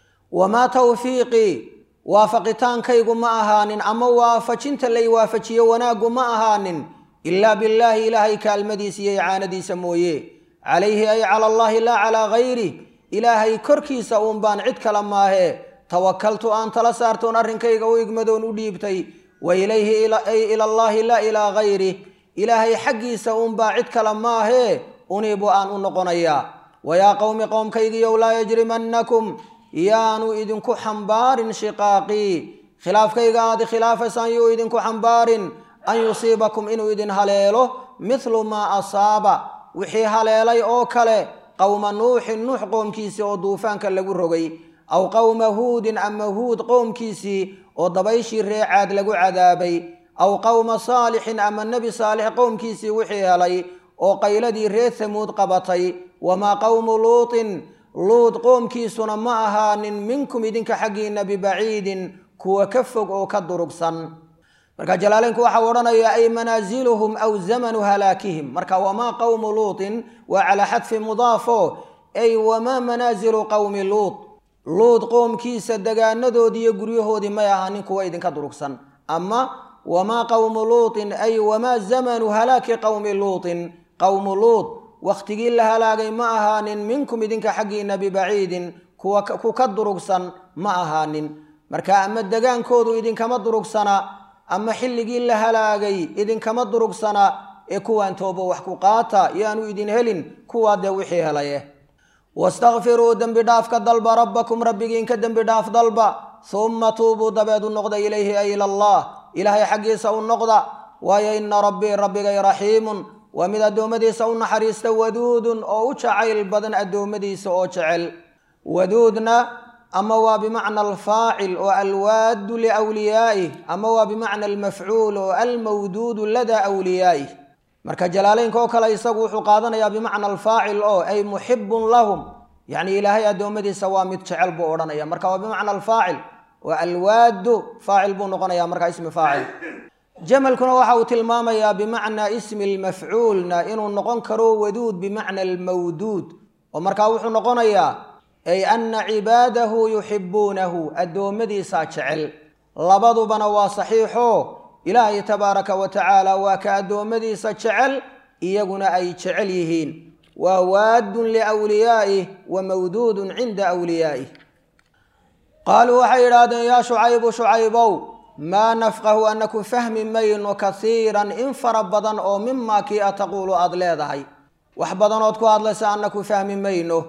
wamaa tawfiiqii waafaqitaankaygu ma ahaanin ama waafajinta lay waafajiyo wanaaggu ma ahaanin ilaa billaahi ilaahay kaalmadiisa iyo icaanadiisa mooye calayhi ay cala allaahi laa calaa gayri ilaahay korkiisa uun baan cid kale maahee tawakaltu aan tala saartoon arrinkayga u igmadoon u dhiibtay wa ilayhi ay ila allaahi laa ilaa gayri ilaahay xaggiisa uunbaa cid kale maahee uniibu aan u noqonayaa wayaa qowmi qowmkaygiiyow laa yajrimannakum yaanu idinku xambaarin shiqaaqii khilaafkayga aad khilaafaysaan yuu idinku xambaarin an yusiibakum inuu idin haleelo mithlu maa asaaba wixii haleelay oo kale qowma nuuxin nuux qoomkiisii oo duufaanka lagu rogay aw qowma huudin ama huud qoomkiisii oo dabayshii reecaad lagu cadaabay aw qowma saalixin ama nebi saalix qowmkiisii wixii helay oo qayladii reer hamuud qabatay wamaa qowmu luutin luud qoomkiisuna ma ahaanin minkum idinka xaggiinna bibaciidin kuwa ka fog oo ka durugsan marka jalaaleynku waxaa odhanaya ay manaaziluhum aw zamanu halaakihim marka wamaa qowmu luutin waa calaa xadfi mudaafo ay wamaa manaazilu qowmi luut luud qoomkiisa degaanadoodii iyo guryahoodii may ahaanin kuwa idinka durugsan ama wamaa qowmu luutin ay wamaa zamanu halaaki qowmi luutin qowmu luut wakhtigii la halaagay ma ahaanin minkum idinka xaggiinna bibaciidin kuwa ku ka durugsan ma ahaanin marka ama degaankoodu idinkama durugsana ama xilligii la halaagay idinkama durugsana ee kuwaan toobo wax ku qaata yaanu idin helin kuwaa dee wixii helaye wastakfiruu dembi dhaafka dalba rabbakum rabbigiinka dembi dhaaf dalba humma tuubuu dabeed u noqda ilayhi ay ila allah ilaahay xaggiisa u noqda waayo ina rabbii rabbigay raxiimun waa mid addoommadiisa u naxariista waduudun oo u jacayl badan addoommadiisa oo jecel waduudna ama waa bimacna alfaacil oo alwaadu liwliyaa'ih ama waa bimacna almafcuul oo almawduudu ladaa awliyaa'ih marka jalaaleynka oo kale isagu wuxuu qaadanayaa bimacna alfaacil oo ay muxibun lahum yacni ilaahay addoommadiisa waa mid jecel buu odhanaya marka waa bimacna alfaacil oo alwaadu faacil buu noqonayaa markaa ismi faacil jamalkuna waxa uu tilmaamayaa bimacnaa ismi lmafcuulna inuu noqon karo waduud bimacna almawduud oo markaa wuxuu noqonayaa ay ana cibaadahu yuxibuunahu addoommadiisaa jecel labadubana waa saxiixo ilaahay tabaaraka wa tacaala waa ka addoommadiisa jecel iyaguna ay jecel yihiin waa waadun liwliyaa'ih wa mawduudun cinda wliyaa'ih qaaluu waxay idhaahdeen yaa shucaybu shucaybow maa nafqahu anaku fahmi mayno kaiiran in fara badan oo mimaa kii a taquulu aada leedahay wax badanood ku hadlaysa anaku fahmi mayno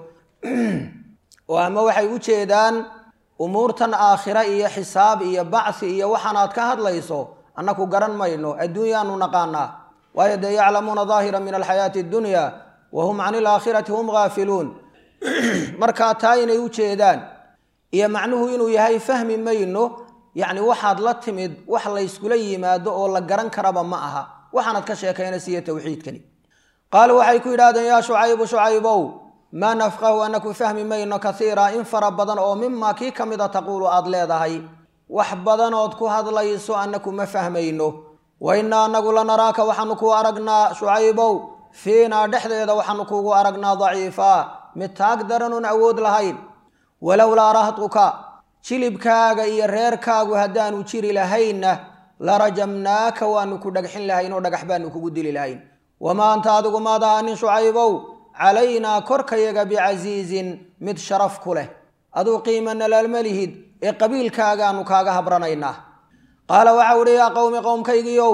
oo ama waxay u jeedaan umuurtan aakhira iyo xisaab iyo bacsi iyo waxaanaad ka hadlayso annaku garan mayno adduunyaanu naqaanaa waayo dee yaclamuuna daahira min alxayaati addunya wa hum cani alaakhirati hum gaafiluun markaa taa inay u jeedaan iyo macnuhu inuu yahay fahmi mayno yacni waxaad la timid wax la iskula yimaado oo la garan karaba ma aha waxaanad ka sheekaynaysiiyo tawxiidkani qaalu waxay ku yidhahdeen yaa shucaybu shucaybow maa nafqahu anaku fahmi mayno kaiira in fara badan oo mimaa kii ka mida taquulu aad leedahay wax badanood ku hadlayso anaku ma fahmayno wa innaa anagu lanaraaka waxaanu kuu aragnaa shucaybow fiinaa dhexdeeda waxaanu kuugu aragnaa daciifaa mid taag daranuun awood lahayn walowlaa rahtuka jilibkaaga iyo reerkaagu haddaanu jiri lahaynna larajamnaaka waanu ku dhagxin lahayn oo dhagax baanu kugu dili lahayn wamaa anta adigu maad ahaanin shucaybow calaynaa korkayaga bicasiizin mid sharaf ku leh aduu qiima nalaalma lihid ee qabiilkaagaanu kaaga habranaynaa qaala waxau uhi yaa qowmi qowmkaygiiow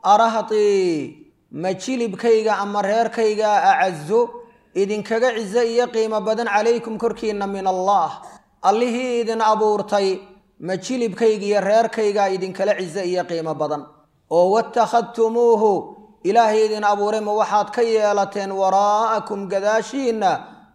arahtii ma jilibkayga ama reerkayga acazo idinkaga cizo iyo qiimo badan calaykum korkiinna min allah allihii idin abuurtay ma jilibkayga iyo reerkaygaa idinkala cizo iyo qiimo badan oo watakhadtumuuhu ilaahay idin abuuray ma waxaad ka yeelateen waraa'akum gadaashiinna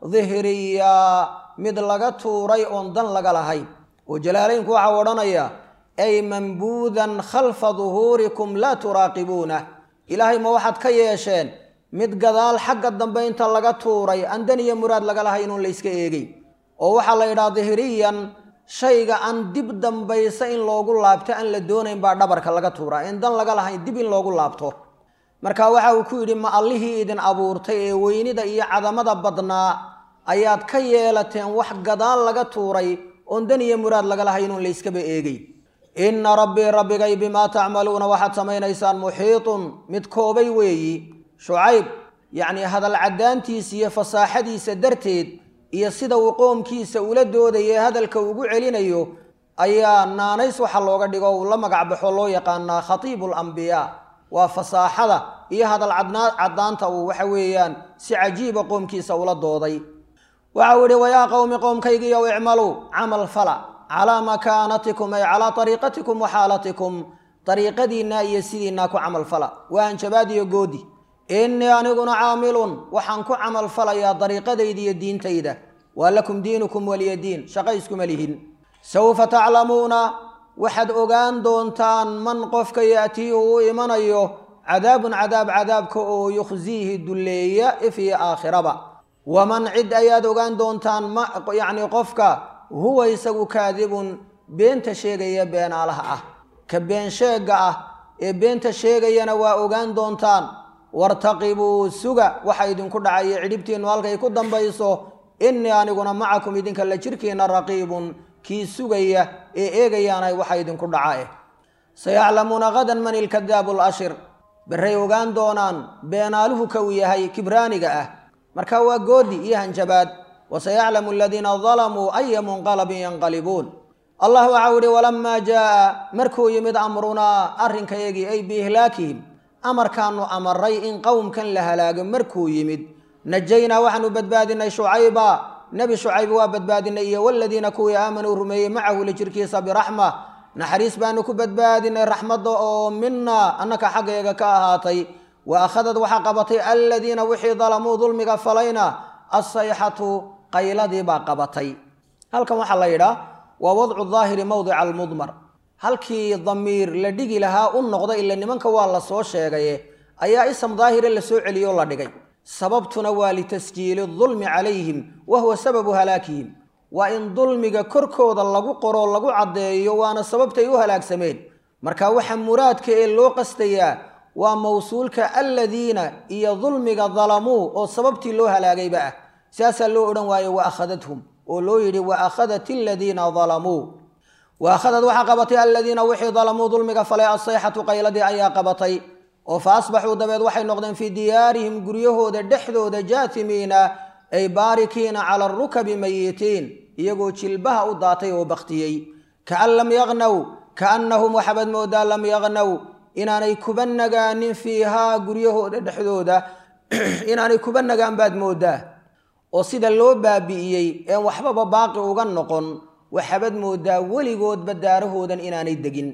dihriyaa mid laga tuuray oon dan laga lahayn oo jalaalaynku waxaa odhanaya ay mambuudan khalfa duhuurikum laa turaaqibuuna ilaahay ma waxaad ka yeesheen mid gadaal xagga dambe inta laga tuuray aan dan iyo muraad laga lahayn uun layska eegay oo waxaa la yidhaha dihriyan shayga aan dib dambaysa in loogu laabto aan la doonayn baa dhabarka laga tuuraa in dan laga lahayn dib in loogu laabto marka waxa uu ku yidhi ma allihii idin abuurtay ee weynida iyo cadamada badnaa ayaad ka yeelateen wax gadaal laga tuuray oon dan iyo muraad laga lahayn uun layskaba eegay inna rabbii rabbigay bimaa tacmaluuna waxaad samaynaysaan muxiitun mid koobay weeyi shucayb yacnii hadal caddaantiisa iyo fasaaxadiisa darteed iyo sida uu qoomkiisa ula doodaya hadalka ugu celinayo ayaa naanays waxa looga dhigo uu la magac baxo loo yaqaanaa khatiibul ambiyaa waa fasaaxada iyo hadal caddaanta uu waxa weeyaan si cajiiba qoomkiisa ula dooday waxa uu yihi wayaa qowmi qoomkaygiiyow icmaluu camal fala calaa makaanatikum ay calaa ariiqatikum wa xaalatikum ariiqadiinna iyo sidiinaa ku camal fala waa anjabaad iyo goodi innii aniguna caamilun waxaan ku camal falayaa dariiqadayda iyo diintayda waa lakum diinukum waliya diin shaqo iskuma lihin sawfa taclamuuna waxaad ogaan doontaan man qofka yaatiihu uu imanayo cadaabun cadaab cadaabka oo yukhsiihi dulleeya if iyo aakhiraba waman cid ayaad ogaan doontaan yacni qofka huwa isagu kaadibun beenta sheegaya beenaalaha ah ka been sheega ah ee beenta sheegayana waa ogaan doontaan wartaqibuu suga waxa idinku dhacaya cidhibtiinnu halkay ku dambayso innii aniguna macakum idinka la jirkiina raqiibun kii sugaya ee eegayaanay waxa idinku dhaca eh sayaclamuuna hadan man ilkadaabu lashir berray ogaan doonaan beenaaluhu ka uu yahay kibraaniga ah marka waa goodi iyo hanjabaad wasayaclamu aladiina dalamuu aya munqalabin yanqalibuun allah waxau ihi walamaa jaaa markuu yimid amrunaa arrinkayagii ay biihlaakihim amarkaanu amaray in qowmkan la halaago markuu yimid najaynaa waxaanu badbaadinay shucayba nebi shucayb waa badbaadinay iyo waladiina kuwii aamanuu rumeeyey macahu la jirkiisa biraxma naxariis baanu ku badbaadinay raxmadda oo minaa annaka xaggeega ka ahaatay wa akhadad waxaa qabatay aladiina wixii dalamuu dulmiga falayna assayxatu qayladii baa qabatay halkan waxaa la yidhaah waa wadcu daahiri mowdica almudmar halkii damiir la dhigi lahaa u noqda ila nimanka waa la soo sheegaye ayaa ism daahire la soo celiyoo la dhigay sababtuna waa litasjiili dulmi calayhim wa huwa sababu halaakihim waa in dulmiga korkooda lagu qoro lagu caddeeyo waana sababtay u halaagsameen marka waxa muraadka ee loo qastayaa waa mawsuulka aladiina iyo dulmiga dalamuu oo sababtii loo halaagayba ah saasaa loo odhan waaye wa akhadathum oo loo yidhi wa akhadat aladiina dalamuu wa akhadad waxaa qabatay aladiina wixii dalamuu dulmiga falay assayxatu qayladii ayaa qabatay oo fa asbaxuu dabeed waxay noqdeen fii diyaarihim guryahooda dhexdooda jaatimiina ay baarikiina cala arukabi mayitiin iyagoo jilbaha u daatay oo baktiyey kaan lam yaqnaw kaannahum waxabaad moodaa lam yaqnaw inaanay kuba nagaanin fiihaa guryahooda dhexdooda inaanay kuba nagaan baad moodaa oo sida loo baabi'iyey een waxbaba baaqi uga noqon waxabaad moodaa weligoodba daarahoodan inaanay degin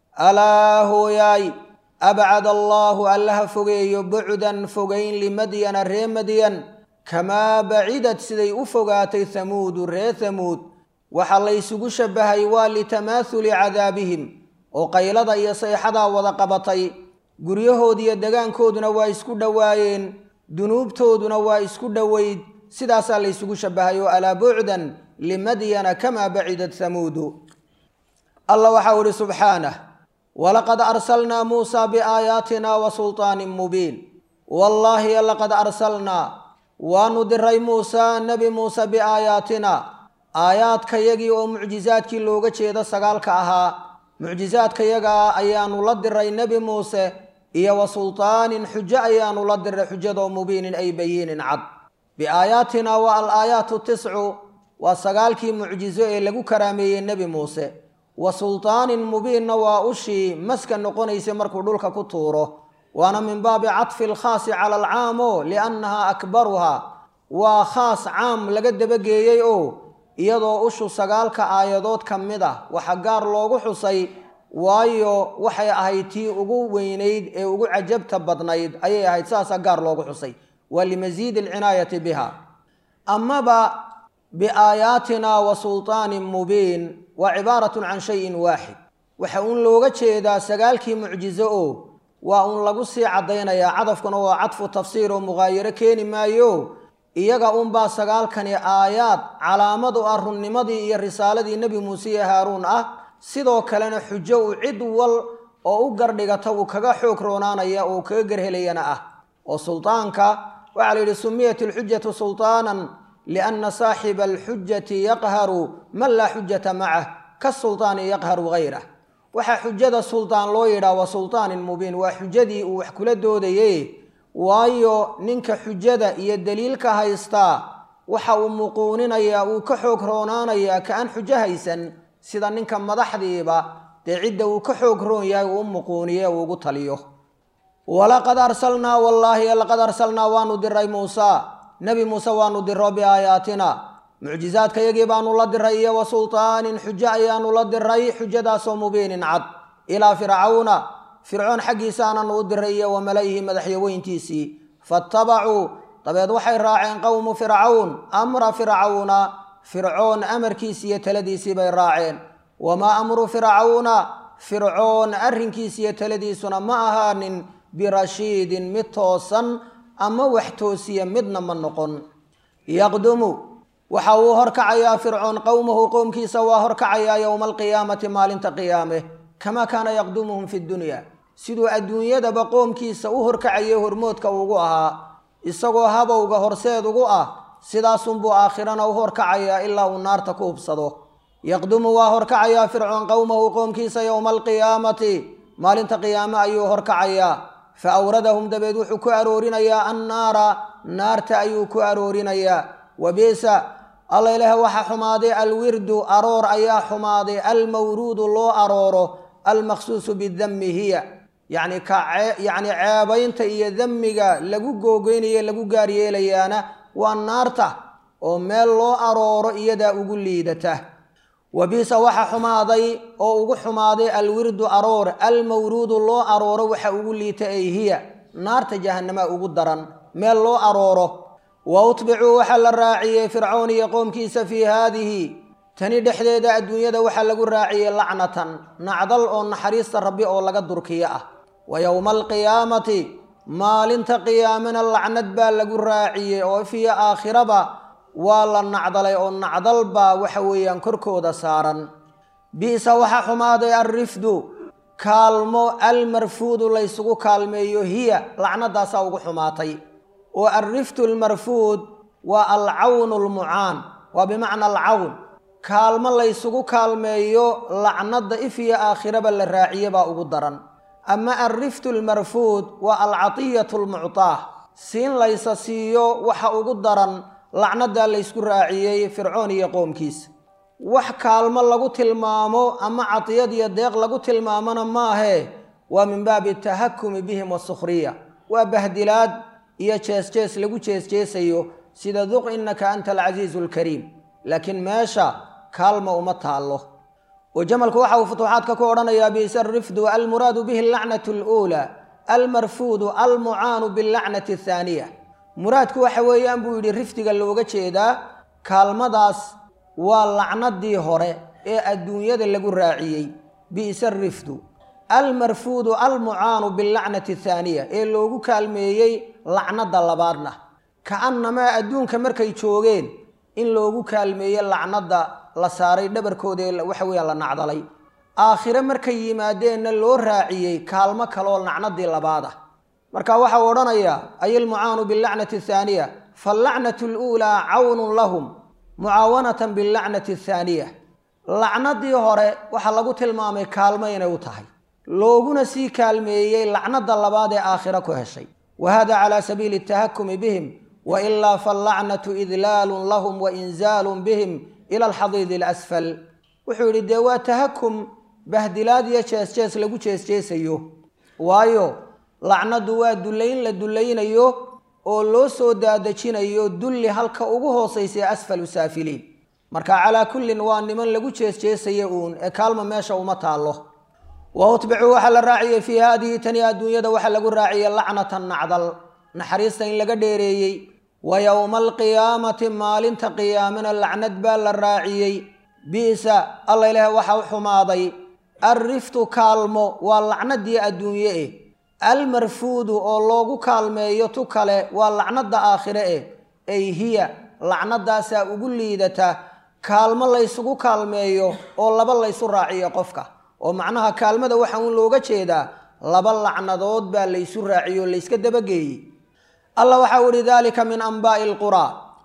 alaa hooyaay abcad allaahu allaha fogeeyo bucdan fogayn limadyana ree madyan kamaa bacidad siday u fogaatay hamuudu ree hamuud waxa la isugu shabahay waa litamaathuli cadaabihim oo qaylada iyo sayxada wada qabatay guryahoodii iyo degaankooduna waa isku dhawaayeen dunuubtooduna waa isku dhaweyd sidaasaa la isugu shabahay oo alaa bucdan limadyana kamaa bacidat thamuudu allah waxaa uhi subxaanah walaqad arsalnaa muusaa biaayaatina wa sulطaanin mubiin wallaahi laqad arsalnaa waanu diray muusaa nebi muuse biaayaatina aayaadkayagii oo mucjizaadkii looga jeeda sagaalka ahaa mucjizaadkayagaa ayaanu la diray nebi muuse iyo wa sulطaanin xujo ayaanu la diray xujadoo mubiinin ay bayiinin cad biaayaatina waa alaayaatu tiscu waa sagaalkii mucjizo ee lagu karaameeyey nebi muuse wa sulطaanin mubiinna waa ushii maska noqonaysa markuu dhulka ku tuuro waana min baabi caطfi alkhaasi cala alcaamo liannahaa akbaruhaa waa khaas caam laga dabageeyey oo iyadoo ushu sagaalka aayadood ka mid ah waxa gaar loogu xusay waayo waxay ahayd tii ugu weynayd ee ugu cajabta badnayd ayay ahayd saasaa gaar loogu xusay waa limasiidi alcinaayati biha amaba biaayaatina wa sulطaanin mubiin waa cibaaratun can shayin waaxid waxa uun looga jeedaa sagaalkii mucjizo oo waa uun lagu sii caddaynayaa cadafkuna waa cadfu tafsiir oo muqaayaro keeni maayo iyaga unbaa sagaalkani aayaad calaamad u ah runnimadii iyo risaaladii nebi muuse iyo haaruun ah sidoo kalena xujo uu cid wal oo u gardhigata uu kaga xoog roonaanaya oo kaga garhelayana ah oo sulطaanka waxaa la yidhi sumiyat alxujatu sulطaanan lianna saaxiba alxujati yaqharu man laa xujata macah kasulطaani yaqharu hayrah waxaa xujada sulطaan loo yidhaha wa sulطaanin mubiin waa xujadii uu wax kula doodaye waayo ninka xujada iyo daliilka haystaa waxa uu muquuninayaa uu ka xoog roonaanayaa ka aan xujo haysan sida ninka madaxdiiba dee cidda uu ka xoog roon yahay uu u muquuniye uu ugu taliyo walaqad arsalnaa wallaahi laqad arsalnaa waanu diray muusaa nebi muuse waanu diro biaayaatina mucjizaadkayagii baanu la diray iyo wa sulطaanin xujo ayaanu la diray xujadaasoo mubiinin cad ilaa fircawna fircoon xaggiisaananu u diray iyo wa malayihi madaxyaweyntiisii faattabacuu dabeed waxay raaceen qowmu fircawn amra fircawna fircoon amarkiisi iyo taladiisii bay raaceen wamaa amru fircawna fircoon arrinkiisi iyo taladiisuna ma ahaanin birashiidin mid toosan ama wax toosiya midna ma noqon yaqdumu waxa uu horkacayaa fircoon qowmahu qowmkiisa waa horkacayaa yowma alqiyaamati maalinta qiyaame kamaa kaana yaqdumuhum fi dunya siduu adduunyadaba qoomkiisa u horkacayay hormoodka ugu ahaa isagoo habowga horseed ugu ah sidaasunbuu aakhirana u horkacayaa ilaa uu naarta ku hubsado yaqdumu waa horkacayaa fircoon qowmahu qoomkiisa yowma alqiyaamati maalinta qiyaame ayuu horkacayaa fa awradahum dabeed wuxuu ku aroorinayaa annaara naarta ayuu ku aroorinayaa wabiisa alla ilaah waxa xumaaday alwirdu aroor ayaa xumaaday almawruudu loo arooro almaqsuusu bidammi hiya yacni ka yacni ceebaynta iyo damiga lagu googeynayo lagu gaar yeelayaana waa naarta oo meel loo arooro iyadaa ugu liidata wabiisa waxa xumaaday oo ugu xumaaday alwirdu aroor almawruudu loo arooro waxa ugu liita ay hiya naarta jahannama ugu daran meel loo arooro wa utbicuu waxaa la raaciyey fircoon iyo qoomkiisa fii haadihi tani dhexdeeda adduunyada waxaa lagu raaciyey lacnatan nacdal oo naxariista rabbi oo laga durkiyo ah wa yowma alqiyaamati maalinta qiyaamana lacnad baa lagu raaciyey oo fiya aakhiraba waa la nacdalay oo nacdal baa waxa weeyaan korkooda saaran bi'sa waxaa xumaaday alrifdu kaalmo almarfuudu laysugu kaalmeeyo hiya lacnadaasaa ugu xumaatay oo alrifdu almarfuud waa alcawnu almucaan waa bimacna alcawn kaalmo laysugu kaalmeeyo lacnada ifya aakhiraba la raaciye baa ugu daran ama alrifdu almarfuud waa alcatiyatu almuctaah siin laysa siiyo waxa ugu daran lacnadaa laysku raaciyey fircoon iyo qoomkiisa wax kaalmo lagu tilmaamo ama catiyad iyo deeq lagu tilmaamona maahee waa min baabi tahakumi bihim wasukhriya waa bahdilaad iyo jees-jees lagu jees-jeesayo sida duq innaka anta alcasiizu alkariim laakiin meesha kaalma uma taallo oo jamalku waxa uu futuuxaadka ku odhanayaa bi'sa alrifdu almuraadu bihi allacnatu aluulaa almarfuudu almucaanu billacnati athaaniya muraadku waxa weeyaan buu yidhi rifdiga looga jeedaa kaalmadaas واللعنة هوري إيه الدنيا لغو راعيي بئس الرفد المرفود المعان باللعنة الثانية إيه لوغو كالميي لعنة اللبادنا كأنما أدون كمركي جوغين إن لوغو كالميي لعنة لساري دبركودي وحوي الله نعدلي آخر مركي يمادين لو راعيي كالما كالو لعنة اللبادة مركا waxa oranaya ay al-mu'aanu bil-la'nati ath-thaniya fal-la'natu al-ula 'awnun lahum mu'awanatan bil-la'nati ath-thaniya la'nadii hore waxa lagu tilmaamay kaalmo inay u tahay looguna si kaalmeeyay la'nada labaad ee aakhira ku heshay wa hada 'ala sabil at-tahakkum bihim wa illa fal-la'natu idlalun lahum wa inzalun bihim ila al-hadid al-asfal wuxuu yiri de waa tahakkum bahdilaad iyo jees jees lagu jees jeesayo waayo lacnadu waa duleyn la dulaynayo oo loo soo daadajinayo dulli halka ugu hooseysay asfalu saafiliin marka ala kullin waa niman lagu jeesjeesay uun ee kaalmo meesha uma taalo wa utbi'u waxa la raaciyay fi hadii tani adduunyada waxa lagu raaciyay lacnatan nacdal naxariista in laga dheereeyay wa yawmal qiyaamati maalinta qiyaamana lacnad baa la raaciyay biisa alla ilaahay waxa uu xumaaday ariftu kaalmo waa lacnadii adduunye المرفود oo loogu kaalmeeyo tu kale waa lacnada aakhire ee ay hiya lacnadaasa ugu liidata kaalmo la isugu kaalmeeyo oo laba la isu raaciyo qofka oo macnaha kaalmada waxa uu looga jeedaa laba lacnadood baa la isu raaciyo la iska dabageeyay Allah waxa uu ridaalika min anbaa'il qura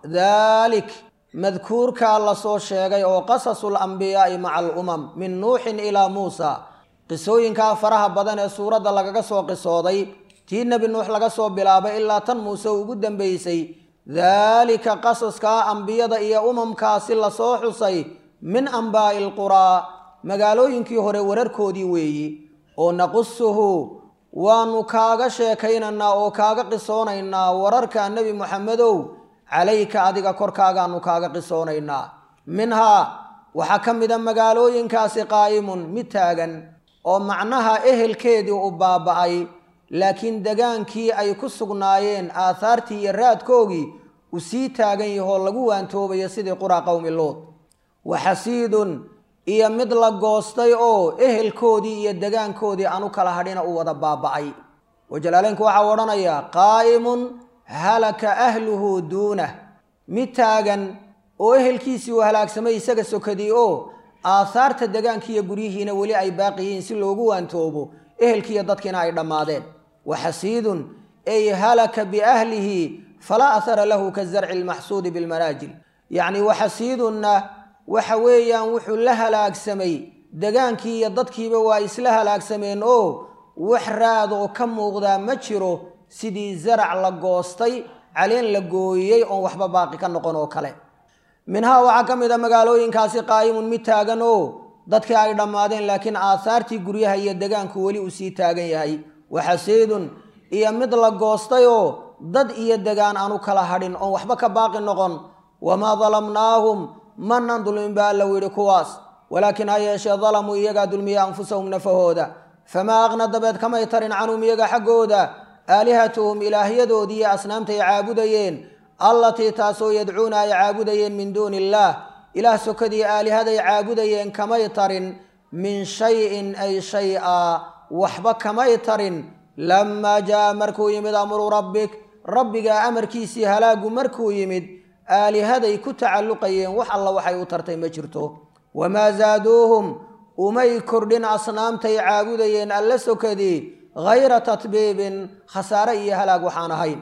dhalik madkuurka la soo sheegay oo qasasul anbiyaa'i ma'al umam min nuuhin ila muusa qisooyinka faraha badan ee suurada lagaga soo qisooday tii nabi nuux laga soo bilaabay ilaa tan muuse ugu dambeysay dhalika qasaska anbiyada iyo umamkaasi la soo xusay min anbaa'il qura magaalooyinkii hore wararkoodii weeyi oo naqsuhu waanu kaaga sheekaynana oo kaaga qisoonayna wararka nabi maxamedow calayka adiga korkaaga aanu kaaga qisoonayna minha waxa kamida magaalooyinkaasi qaa'imun mitaagan oo macnaha ehelkeedii u baaba'ay laakiin dagaankii ay ku sugnaayeen aathartii iyo raadkoogii u sii taagan yahay lagu waantoobayo sidii qura qowmi lood waxasiidun iyo mid la goostay oo ehelkoodii iyo dagaankoodii aanu kala hadhina u wada baaba'ay wajalaalenku waxa oranaya qaa'imun halaka ahluhu duuna mitaagan oo ehelkiisii u halaagsamay isaga sokadii oo aatharta dagaankii guriyihiina wali ay baaqiyiin si loogu waantoobo ehelkii dadkiina ay dhamaadeen waxasiidun ay halaka bi ahlihi fala athara lahu ka zar'i al-mahsud bil marajil yani waxasiiduna waxa weeyaan wuxuu la halaagsamay dagaankii iyo dadkiiba waa isla halaagsameen oo wax raad oo ka muuqda ma jiro sidii zarac la goostay caleen la gooyay oo waxba baaqi ka noqon oo kale منها وعكمدا magaalooyinkaasi qaayimun mitaagan oo dadkii ay dhamaadeen laakiin aasaartii guryaha iyo deegaanku wali u sii taagan yahay waxaseedun iyo mid la goostay oo dad iyo deegaan aanu kala hadhin oo waxba ka baaqi noqon wama zalamnaahum man dulmin ba la wiri kuwaas walakin ayasha zalamu iyaga dulmiya anfusahum nafahooda fama aghna dabad kama yatarin anum iyaga xagooda alihatuhum ilaahiyadoodii asnaamtay caabudayeen التي تاسو يدعون يعبدين من دون الله إله سكدي آلهة يعبدين كما يترن من شيء أي شيئا وحبا كما يترن لما جاء مركو يمد أمر ربك ربك أمر كيسي هلاق مركو يمد آلهة يكتعلقين وح الله وحي وترتي مجرته وما زادوهم وما يكردين أصنام تيعبدين ألا سكدي غير تطبيب خساري هلاق وحانهين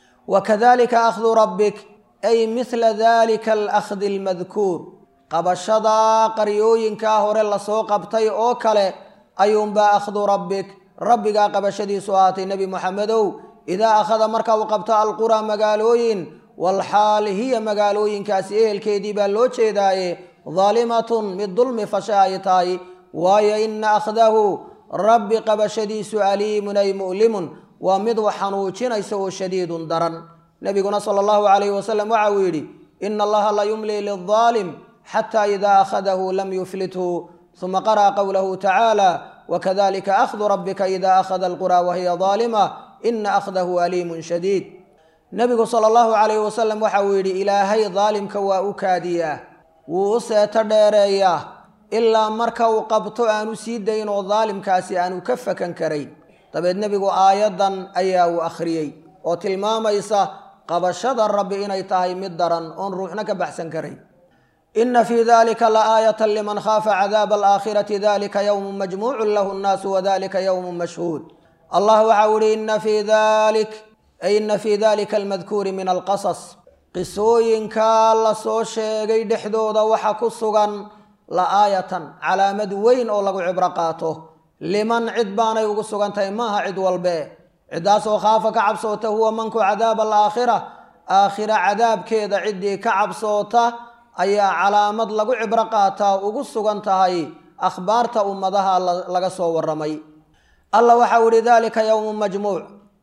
وكذلك أخذ ربك أي مثل ذلك الأخذ المذكور قبشدا قريوين كاهور الله سوقبتي أوكله أيوم با أخذ ربك ربك قبشدي سواتي نبي محمد إذا أخذ مركا وقبتا القرى مقالوين والحال هي مقالوين كاسئه الكيديبا لوچه داي ظالمة من ظلم فشايتاي وايا إن أخذه رب قبشدي سؤاليم أي مؤلم ومد وحنوچين ايسو شديد درن نبينا صلى الله عليه وسلم وعويري إن الله لا يملي للظالم حتى إذا أخذه لم يفلته ثم قرأ قوله تعالى وكذلك أخذ ربك إذا أخذ القرى وهي ظالمة إن أخذه أليم شديد نبي صلى الله عليه وسلم وحويري إلهي ظالم كواؤكاديا wuu seeta dheereeyaa ilaa marka uu qabto aanu sii dayn oo daalimkaasi aanu ka fakan karayn dabeed nebigu aayadan ayaa uu akhriyey oo tilmaamaysa qabashada rabbi inay tahay mid daran oon ruuxna ka baxsan karayn ina fii dalika laaayatan liman khaafa cadaaba alaakhirati dalika yowmun majmuucun lahu nnaasu wadalika yowmun mashhuud allah waxa u ihi ina fii dalik ay ina fii dalika almadkuuri min alqasas qisooyinka la soo sheegay dhexdooda waxa ku sugan laaayatan calaamad weyn oo lagu cibro qaato liman cid baanay ugu sugan tahay maaha cid walbe ciddaasoo khaafa ka cabsoota huwa manku cadaaba alaakhira aakhira cadaabkeeda ciddii ka cabsoota ayaa calaamad lagu cibro qaataa ugu sugan tahay akhbaarta ummadaha laga soo waramay allah waxa u ihi dalika yowmun majmuuc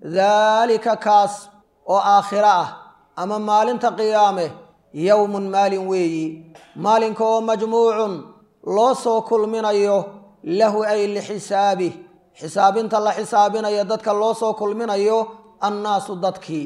daalika kaas oo aakhiro ah ama maalinta qiyaame yowmun maalin weeyi maalinka oo majmuucun loo soo kulminayo lahu ay lixisaabi xisaabinta la xisaabinayo dadka loo soo kulminayo annaasu dadkii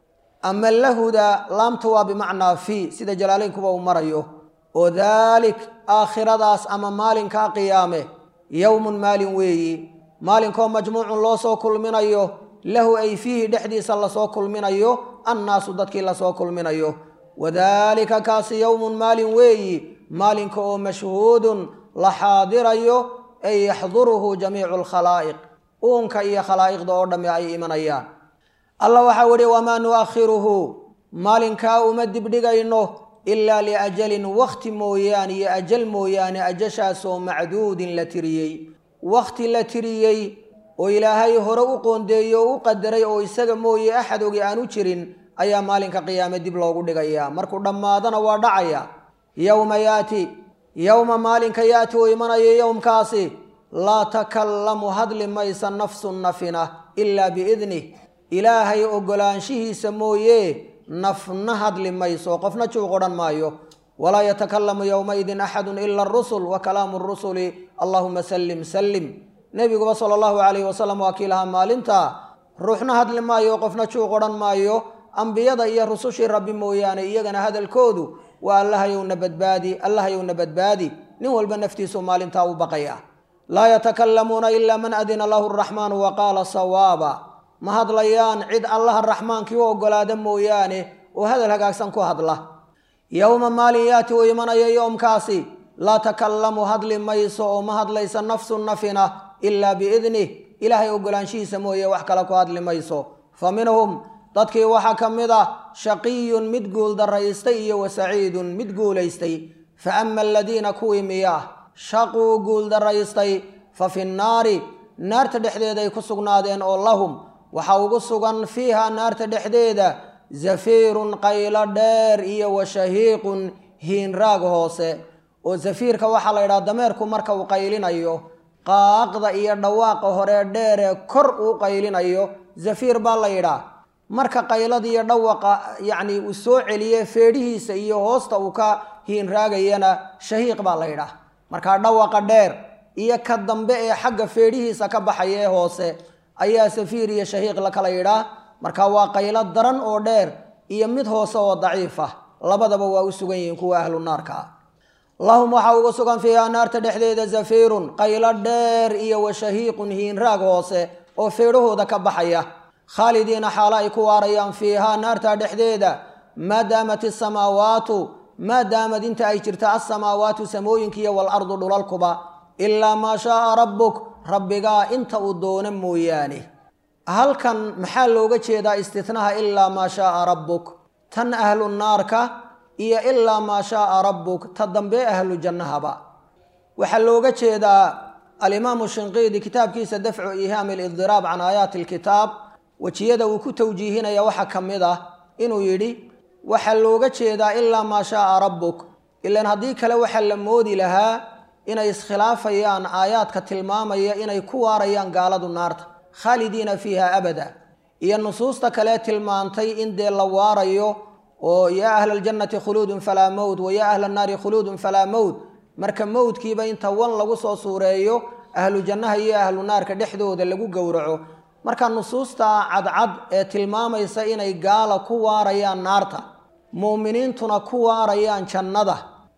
ama lahuda laamta waa bimacnaa fii sida jalaalaynkuba uu marayo oo daalik aakhiradaas ama maalinka qiyaame yowmun maalin weeyi maalinkoo majmuucun loo soo kulminayo lahu ay fiihi dhexdiisa lasoo kulminayo annaasu dadkii lasoo kulminayo wadaalika kaasi yowmun maalin weeyi maalinka oo mashhuudun la xaadirayo ay yaxduruhu jamiicu alkhalaa'iq uunka iyo khalaa'iqda oo dhamme ay imanayaan allah waxau ihi wamaa nu'akhiruhu maalinkaa uma dibdhigayno ilaa liajalin wakhti mooyaane iyo ajal mooyaane ajashaasoo macduudin la tiriyey wakhti la tiriyey oo ilaahay hore u qoondeeyey oo u qadaray oo isaga mooye axad ogi aan u jirin ayaa maalinka qiyaame dib loogu dhigayaa markuu dhammaadana waa dhacaya yowma yaati yowma maalinka yaati uu imanayo yowmkaasi laa takallamu hadli maysa nafsun nafina ilaa biidnih ilaahay ogolaanshihiisa mooye nafna hadli mayso qofna juuq odhan maayo walaa yatakalamu yowmaidin axadun ila arusul wa kalaamu rusuli allahuma sallim sallim nebiguba sala allahu calayhi wasalam waa kii lahaa maalinta ruuxna hadli maayo qofna juuq odhan maayo ambiyada iyo rusushii rabbi mooyaane iyagana hadalkoodu waa allahayowna badbaadi allahayowna badbaadi nin walba naftiisu maalintaa u baqaya laa yatakalamuuna ilaa man adina lahu araxmaanu wa qaala sawaaba ma hadlayaan cid allaha raxmaankii u ogolaada mooyaane oo hadal hagaagsan ku hadla yowma maalin yaati uu imanaya yowmkaasi laa takallamu hadli mayso oo ma hadlaysa nafsun nafina ilaa biidnih ilaahay ogolaanshihiisa mooye wax kale ku hadli mayso fa minhum dadkii waxaa ka mid ah shaqiyun mid guul daraystay iyo wa saciidun mid guulaystay fa ama aladiina kuwii miyaah shaquu guul daraystay fa fi nnaari naarta dhexdeeday ku sugnaadeen oo lahum waxaa ugu sugan fiiha naarta dhexdeeda zafiirun qaylo dheer iyo wa shahiiqun hiinraag hoose oo zafiirka waxaa la yidhaha dameerku marka uu qaylinayo qaaqda iyo dhawaaqa hore dheeree kor uu qaylinayo zafiir baa la yidhaah marka qaylada iyo dhawaqa yacni uu soo celiye feedhihiisa iyo hoosta uu ka hiinraagayana shahiiq baa la yidhaah markaa dhawaqa dheer iyo ka dambe ee xagga feedhihiisa ka baxaya ee hoose ayaa safiir iyo shahiiq la kala yidhaah marka waa qaylo daran oo dheer iyo mid hoose oo daciif ah labadaba waa u sugan yihiin kuwa ahlu naarka ah lahum waxaa uga sugan fiihaa naarta dhexdeeda zafiirun qaylo dheer iyo wa shahiiqun hiinraag hoose oo feedhahooda ka baxaya khaalidiina xaalo ay ku waarayaan fiihaa naarta dhexdeeda maadaamat isamaawaatu maadaamad inta ay jirta alsamaawaatu samooyinkiiyo walardu dhulalkuba ilaa maa shaaa rabbuk rabbigaa inta uu doono mooyaane halkan maxaa looga jeedaa istitnaha ilaa maa shaaa rabbuk tan ahlu naarka iyo ilaa maa shaaa rabbuk ta dambe ahlu jannahaba waxaa looga jeedaa alimaamu shinqiidi kitaabkiisa dafcu ihaami lidiraab can aayaati alkitaab wejiyada uu ku tawjiihinaya waxaa ka mid ah inuu yidhi waxaa looga jeedaa ilaa maa shaaa rabbuk ilaan haddii kale waxaa la moodi lahaa inay iskhilaafayaan aayaadka tilmaamaya inay ku waarayaan gaaladu naarta khaalidiina fiiha abada iyo nusuusta kale tilmaantay in dee la waarayo oo yaa ahla aljannati khuluudun falaa mowt wa yaa ahla annaari khuluudun falaa mowt marka mowdkiiba inta wan lagu soo suureeyo ahlu jannaha iyo ahlu naarka dhexdooda lagu gowraco marka nusuusta cadcad ee tilmaamaysa inay gaala ku waarayaan naarta mu'miniintuna ku waarayaan jannada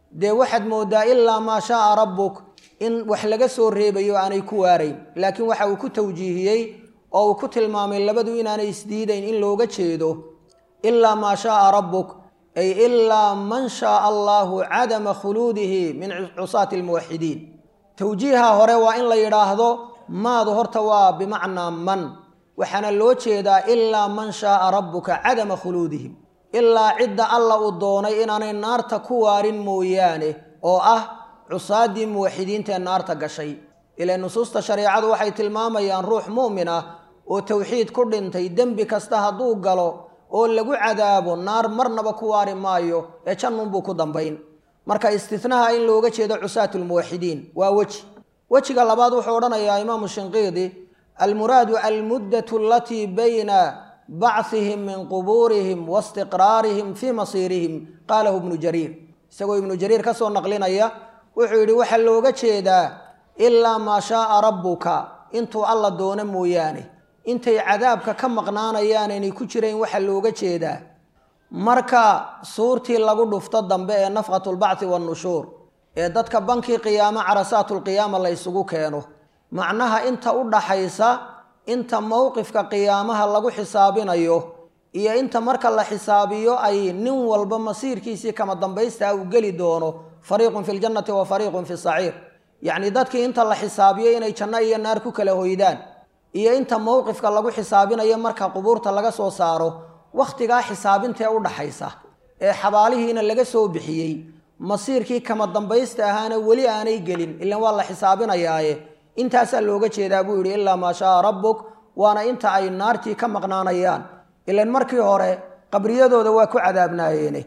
dee waxaad moodaa ilaa maa shaaa rabbuk in wax laga soo reebayo aanay ku waarayn laakiin waxa uu ku tawjiihiyey oo uu ku tilmaamay labadu inaanay isdiidayn in looga jeedo ilaa maa shaaa rabbuk ay ilaa man shaaa allahu cadama khuluudihi min cusaati almuwaxidiin tawjiiha hore waa in la yidhaahdo maadu horta waa bimacnaa man waxaana loo jeedaa ilaa man shaaa rabbuka cadama khuluudihim ilaa cidda alla uu doonay inaanay naarta ku waarin mooyaane oo ah cusaaddii muwaxidiintaee naarta gashay ilaa nusuusta shareecadu waxay tilmaamayaan ruux mu'min ah oo tawxiid ku dhintay dembi kasta hadduu galo oo lagu cadaabo naar marnaba ku waari maayo ee jannunbuu ku dambayn marka istinaha in looga jeedo cusaatulmuwaxidiin waa weji wejiga labaad wuxuu odhanayaa imaamu shinqiidi almuraadu almuddatu alatii bayna bachihim min qubuurihim waistiqraarihim fii masiirihim qaalahu ibnu jariir isagoo ibnu jariir ka soo naqlinaya wuxuu yidhi waxaa looga jeedaa ilaa maa shaaa rabbuka intuu alla doono mooyaane intay cadaabka ka maqnaanayaan inay ku jireen waxaa looga jeedaa marka suurtii lagu dhufto dambe ee nafqatulbacthi wannushuur ee dadka bankii qiyaamo carasaatulqiyaama la ysugu keeno macnaha inta u dhaxaysa inta mowqifka qiyaamaha lagu xisaabinayo iyo inta marka la xisaabiyo ay nin walba masiirkiisii kama dambaystaa uu geli doono fariiqun fi ljannati wa fariiqun fi saciir yacni dadkii inta la xisaabiyo inay janno iyo naar ku kala hoydaan iyo inta mowqifka lagu xisaabinayo marka qubuurta laga soo saaro wakhtigaa xisaabintee u dhaxaysa ee xabaalihiina laga soo bixiyey masiirkii kama dambaysta ahaana weli aanay gelin ilan waa la xisaabinayaaye intaasaa looga jeedaa buu yidhi ilaa maa shaaa rabbuk waana inta ay naartii ka maqnaanayaan ilan markii hore qabriyadooda waa ku cadaabnaayeene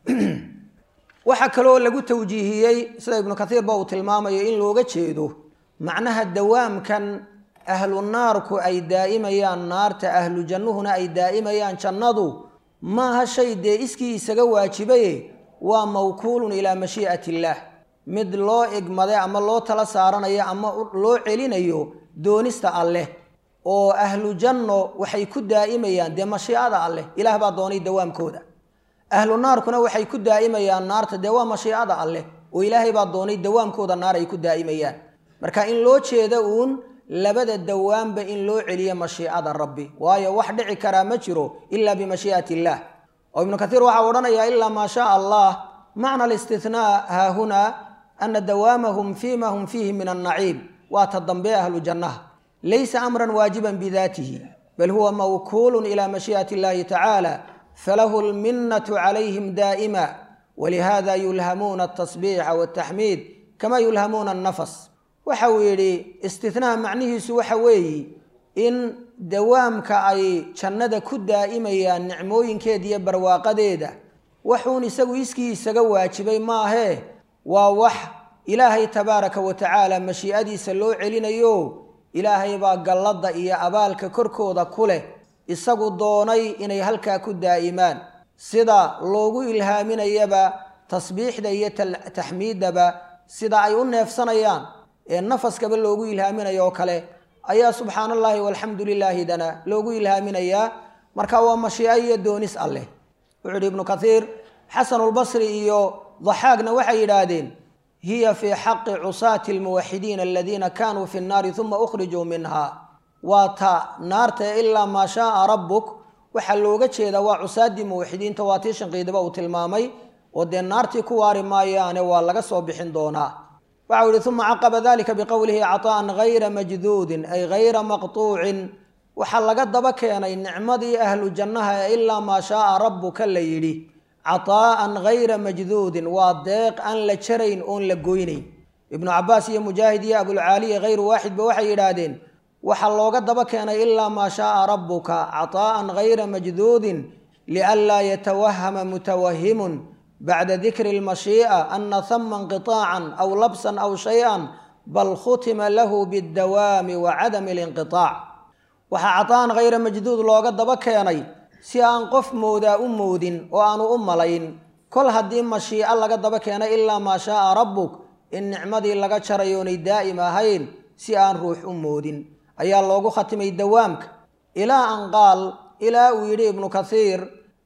waxaa kaloo lagu tawjiihiyey sida ibnu kaiirba uu tilmaamayo in looga jeedo macnaha dawaamkan ahlu naarku ay daa'imayaan naarta ahlu jannuhuna ay daa'imayaan jannadu maaha shay dee iskii isaga waajibaye waa mawkuulun ilaa mashii'ati illaah mid loo igmaday ama loo tala saaranayo ama loo celinayo doonista alleh oo ahlu janno waxay ku daa'imayaan dee mashiicada alleh ilaah baa doonay dawaamkooda ahlu naarkuna waxay ku daa'imayaan naarta dee waa mashiicada alleh oo ilaahay baa doonay dawaamkooda naar ay ku daa'imayaan marka in loo jeeda uun labada dawaanba in loo celiyo mashiicada rabbi waayo wax dhici karaa ma jiro ilaa bimashii'ati illaah oo ibnu kaiir waxaa odhanayaa ilaa maa shaaa allah macna alistithnaa haahunaa ana dawaamahum fiima hum fiihi min annaciim waa ta dambe ahlu jannaha laysa amran waajiban bidaatihi bal huwa mawkuulun ilaa mashii'ati illahi tacaala falahu alminnatu calayhim daa'ima walihada yulhamuuna altasbiixa waltaxmiid kama yulhamuuna annafas waxa uu yidhi istithnaa macnihiisu waxa weeye in dawaamka ay jannada ku daa'imayaan nicmooyinkeeda iyo barwaaqadeeda waxuun isagu iskii isaga waajibay maahee waa wax ilaahay tabaaraka wa tacaala mashii'adiisa loo celinayo ilaahay baa galladda iyo abaalka korkooda ku leh isagu doonay inay halkaa ku daa'imaan sida loogu ilhaaminayaba tasbiixda iyo taxmiiddaba sida ay u neefsanayaan ee nafaskaba loogu ilhaaminayo oo kale ayaa subxaana allaahi walxamdu lilaahidana loogu ilhaaminayaa marka waa mashiico iyo doonis alleh wuxuu yidhi ibnu kaiir xasanulbasri iyo daxaagna waxay yidhaahdeen hiya fii xaqi cusaati almuwaxidiina aladiina kaanuu fi nnaari uma ukhrijuu minha waa ta naarta ilaa maa shaaa rabbuk waxaa looga jeedaa waa cusaaddii muwaxidiinta waa tii shanqiidiba uu tilmaamay oo dee naartii ku waari maayaane waa laga soo bixin doonaa waxau yihi uma caqaba dalika biqowlihi caطaa'an gayra majduudin ay gayra maqtuucin waxaa laga daba keenay nicmadii ahlu jannaha ee ilaa maa shaaa rabbuka la yidhi caطaa'an gayra majduudin waa deeq aan la jarayn oon la goynayn ibnu cabaas iyo mujaahid iyo abulcaaliya hayru waaxidba waxay yidhaahdeen waxaa looga daba keenay ilaa maa shaaa rabbuka caطaa'an gayra majduudin lianlaa yatawahama mutawahimun bacda dikri اlmashii'a ana hama inqiطaacan aw labsan aw shay-an bal khutima lahu biاdawaami wa cadami اlinqiطaac waxaa caطaa'an hayra majduud looga daba keenay si aan qof moodaa u moodin oo aanu u malayn kol haddii mashiico laga daba keenay ilaa maa shaaa rabbuk in nicmadii laga jarayoonay daa'im ahayn si aan ruux u moodin ayaa loogu khatimay dawaamka ilaa an qaal ilaa uu yidhi ibnu kaiir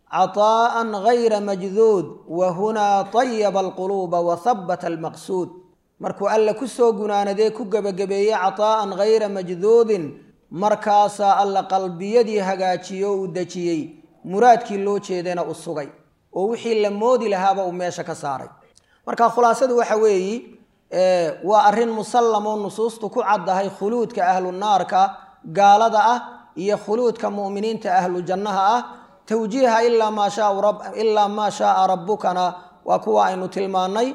عطاء غير مجذود وهنا طيب القلوب وثبت المقصود مركو ألا كسو قناندي كقبقبي عطاء غير مجذود مركاسا ألا قلبيدي هقاتيو ودتيي مراد كيلو تشيدين أصغي ووحي لمودي لهابا وميشا كساري مركا خلاصة وحوي اه وأرهن مسلم ونصوص تكو عدها خلود كأهل النار قال دا إيا خلود كمؤمنين تأهل الجنة توجيها إلا ما شاء رب إلا ما شاء ربكنا وكوا إنو تلماني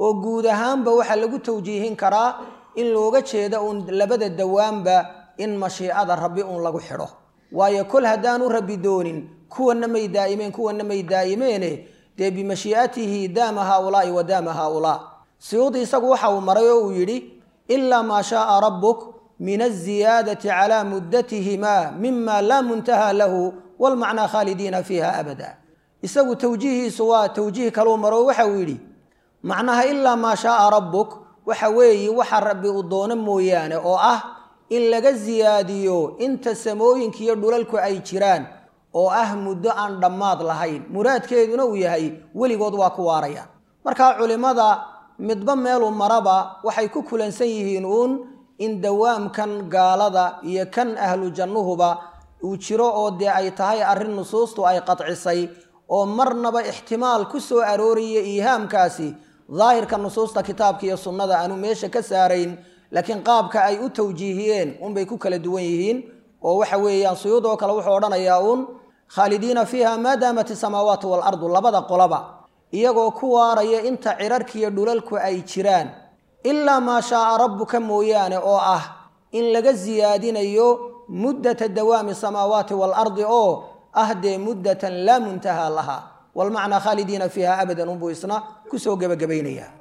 وجودهم بوحى لجو توجيهين كرا إن لوجت شيء ده لبد الدوام با إن مشيئة ربي أن لجو حره ويكل هدانو ربي دون كوا نمي دائمين كوا نمي دائمين ده بمشيئته دام هؤلاء ودام هؤلاء سيوطي سقوحا ومريو ويري إلا ما شاء ربك من الزيادة على مدتهما مما لا منتهى له والمعنى خالدين فيها أبدا يسوي توجيهي سواء توجيه كلو مرو وحويري معناها إلا ما شاء ربك وحوي وحر ربي أضون مويانه أو أه إن لقى الزياديو إنت سموين كي يردولكو أي تيران أو أه مدة عن دماد لهين مراد كيدنا وياهي ولي قدوا كواريا مركا علماء مدبن ميلو مرابا وحيكو كلن سيهينون إن دوام كان قالدا يكن أهل جنوهبا وشيرو أو دي أي تهي أرين نصوص أي قطع سي أو مرنبا احتمال كسو أروري إيهام كاسي ظاهر كالنصوص كتاب كي السنة أنو ميشا كسارين لكن قابك أي أتوجيهين أم بيكو كالدوينيهين ووحويان صيودو كالوحوران ياون خالدين فيها ما دامت السماوات والأرض لبدا قلبا إيغو كواريا انت عرارك يدولالكو أي تيران إلا ما شاء ربك مويان أو أه إن لغا زيادين يو مدة الدوام السماوات والأرض أو أهدي مدة لا منتهى لها والمعنى خالدين فيها أبدا أنبو إسنا كسو قبا قبينيها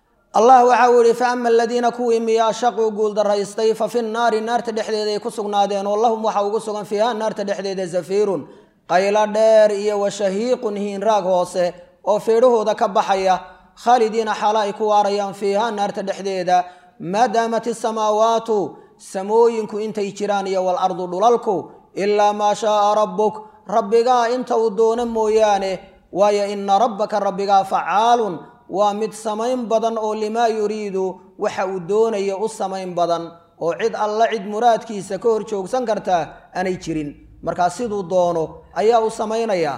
الله عاولي فأما الذين كوهم ياشقوا قول در يستيف في النار النار تدحديد كسو نادين واللهم وحاو كسو فيها النار تدحديد زفير قيلا دير إيا وشهيق هين راق هوسه أو فيروه ذا كبحيا خالدين حالائك واريان فيها النار تدحديد ما دامت السماوات سموينكو انت يجرانيا والأرض دلالكو إلا ما شاء ربك ربكا انت ودون مويانه ويا إن ربك ربكا فعال ومد سمين بدن أو لما يريد وحودون يا السمين بدن أو عد الله عد مراد كي سكور شوك سنكرتا أنا يجرين مركاسيدو دونو أيا السمين يا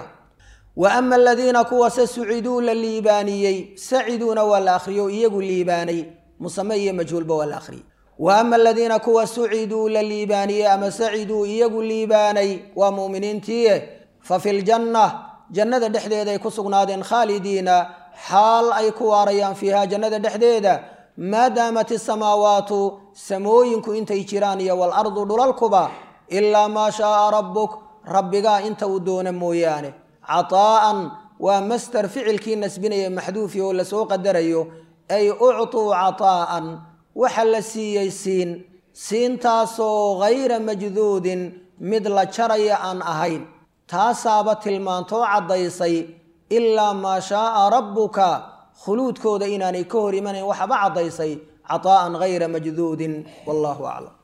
وأما الذين كوا سسعدوا لليبانيي سعدون والآخريو يقول ليباني مسمي مجهول بالآخري وأما الذين كوا سعدوا لليبانيي أما سعدوا يقول ليباني ومؤمنين تيه ففي الجنة جنة دحديدة كسقنادين خالدين حال أي كواريان فيها جنة دحديدة ما دامت السماوات سموينكو انت يجرانيا والأرض دلالكبا إلا ما شاء ربك ربكا انت ودون مويانه عطاء ومستر فعل كي نسبني محذوف ولا سوق الدريو أي أعطوا عطاء وحل سيسين سين تاسو غير مجذود مثل شري أن أهين تاسابت المانتو عضيسي إلا ما شاء ربك خلود كود إناني كوري من وحب عضيسي عطاء غير مجذود والله أعلم.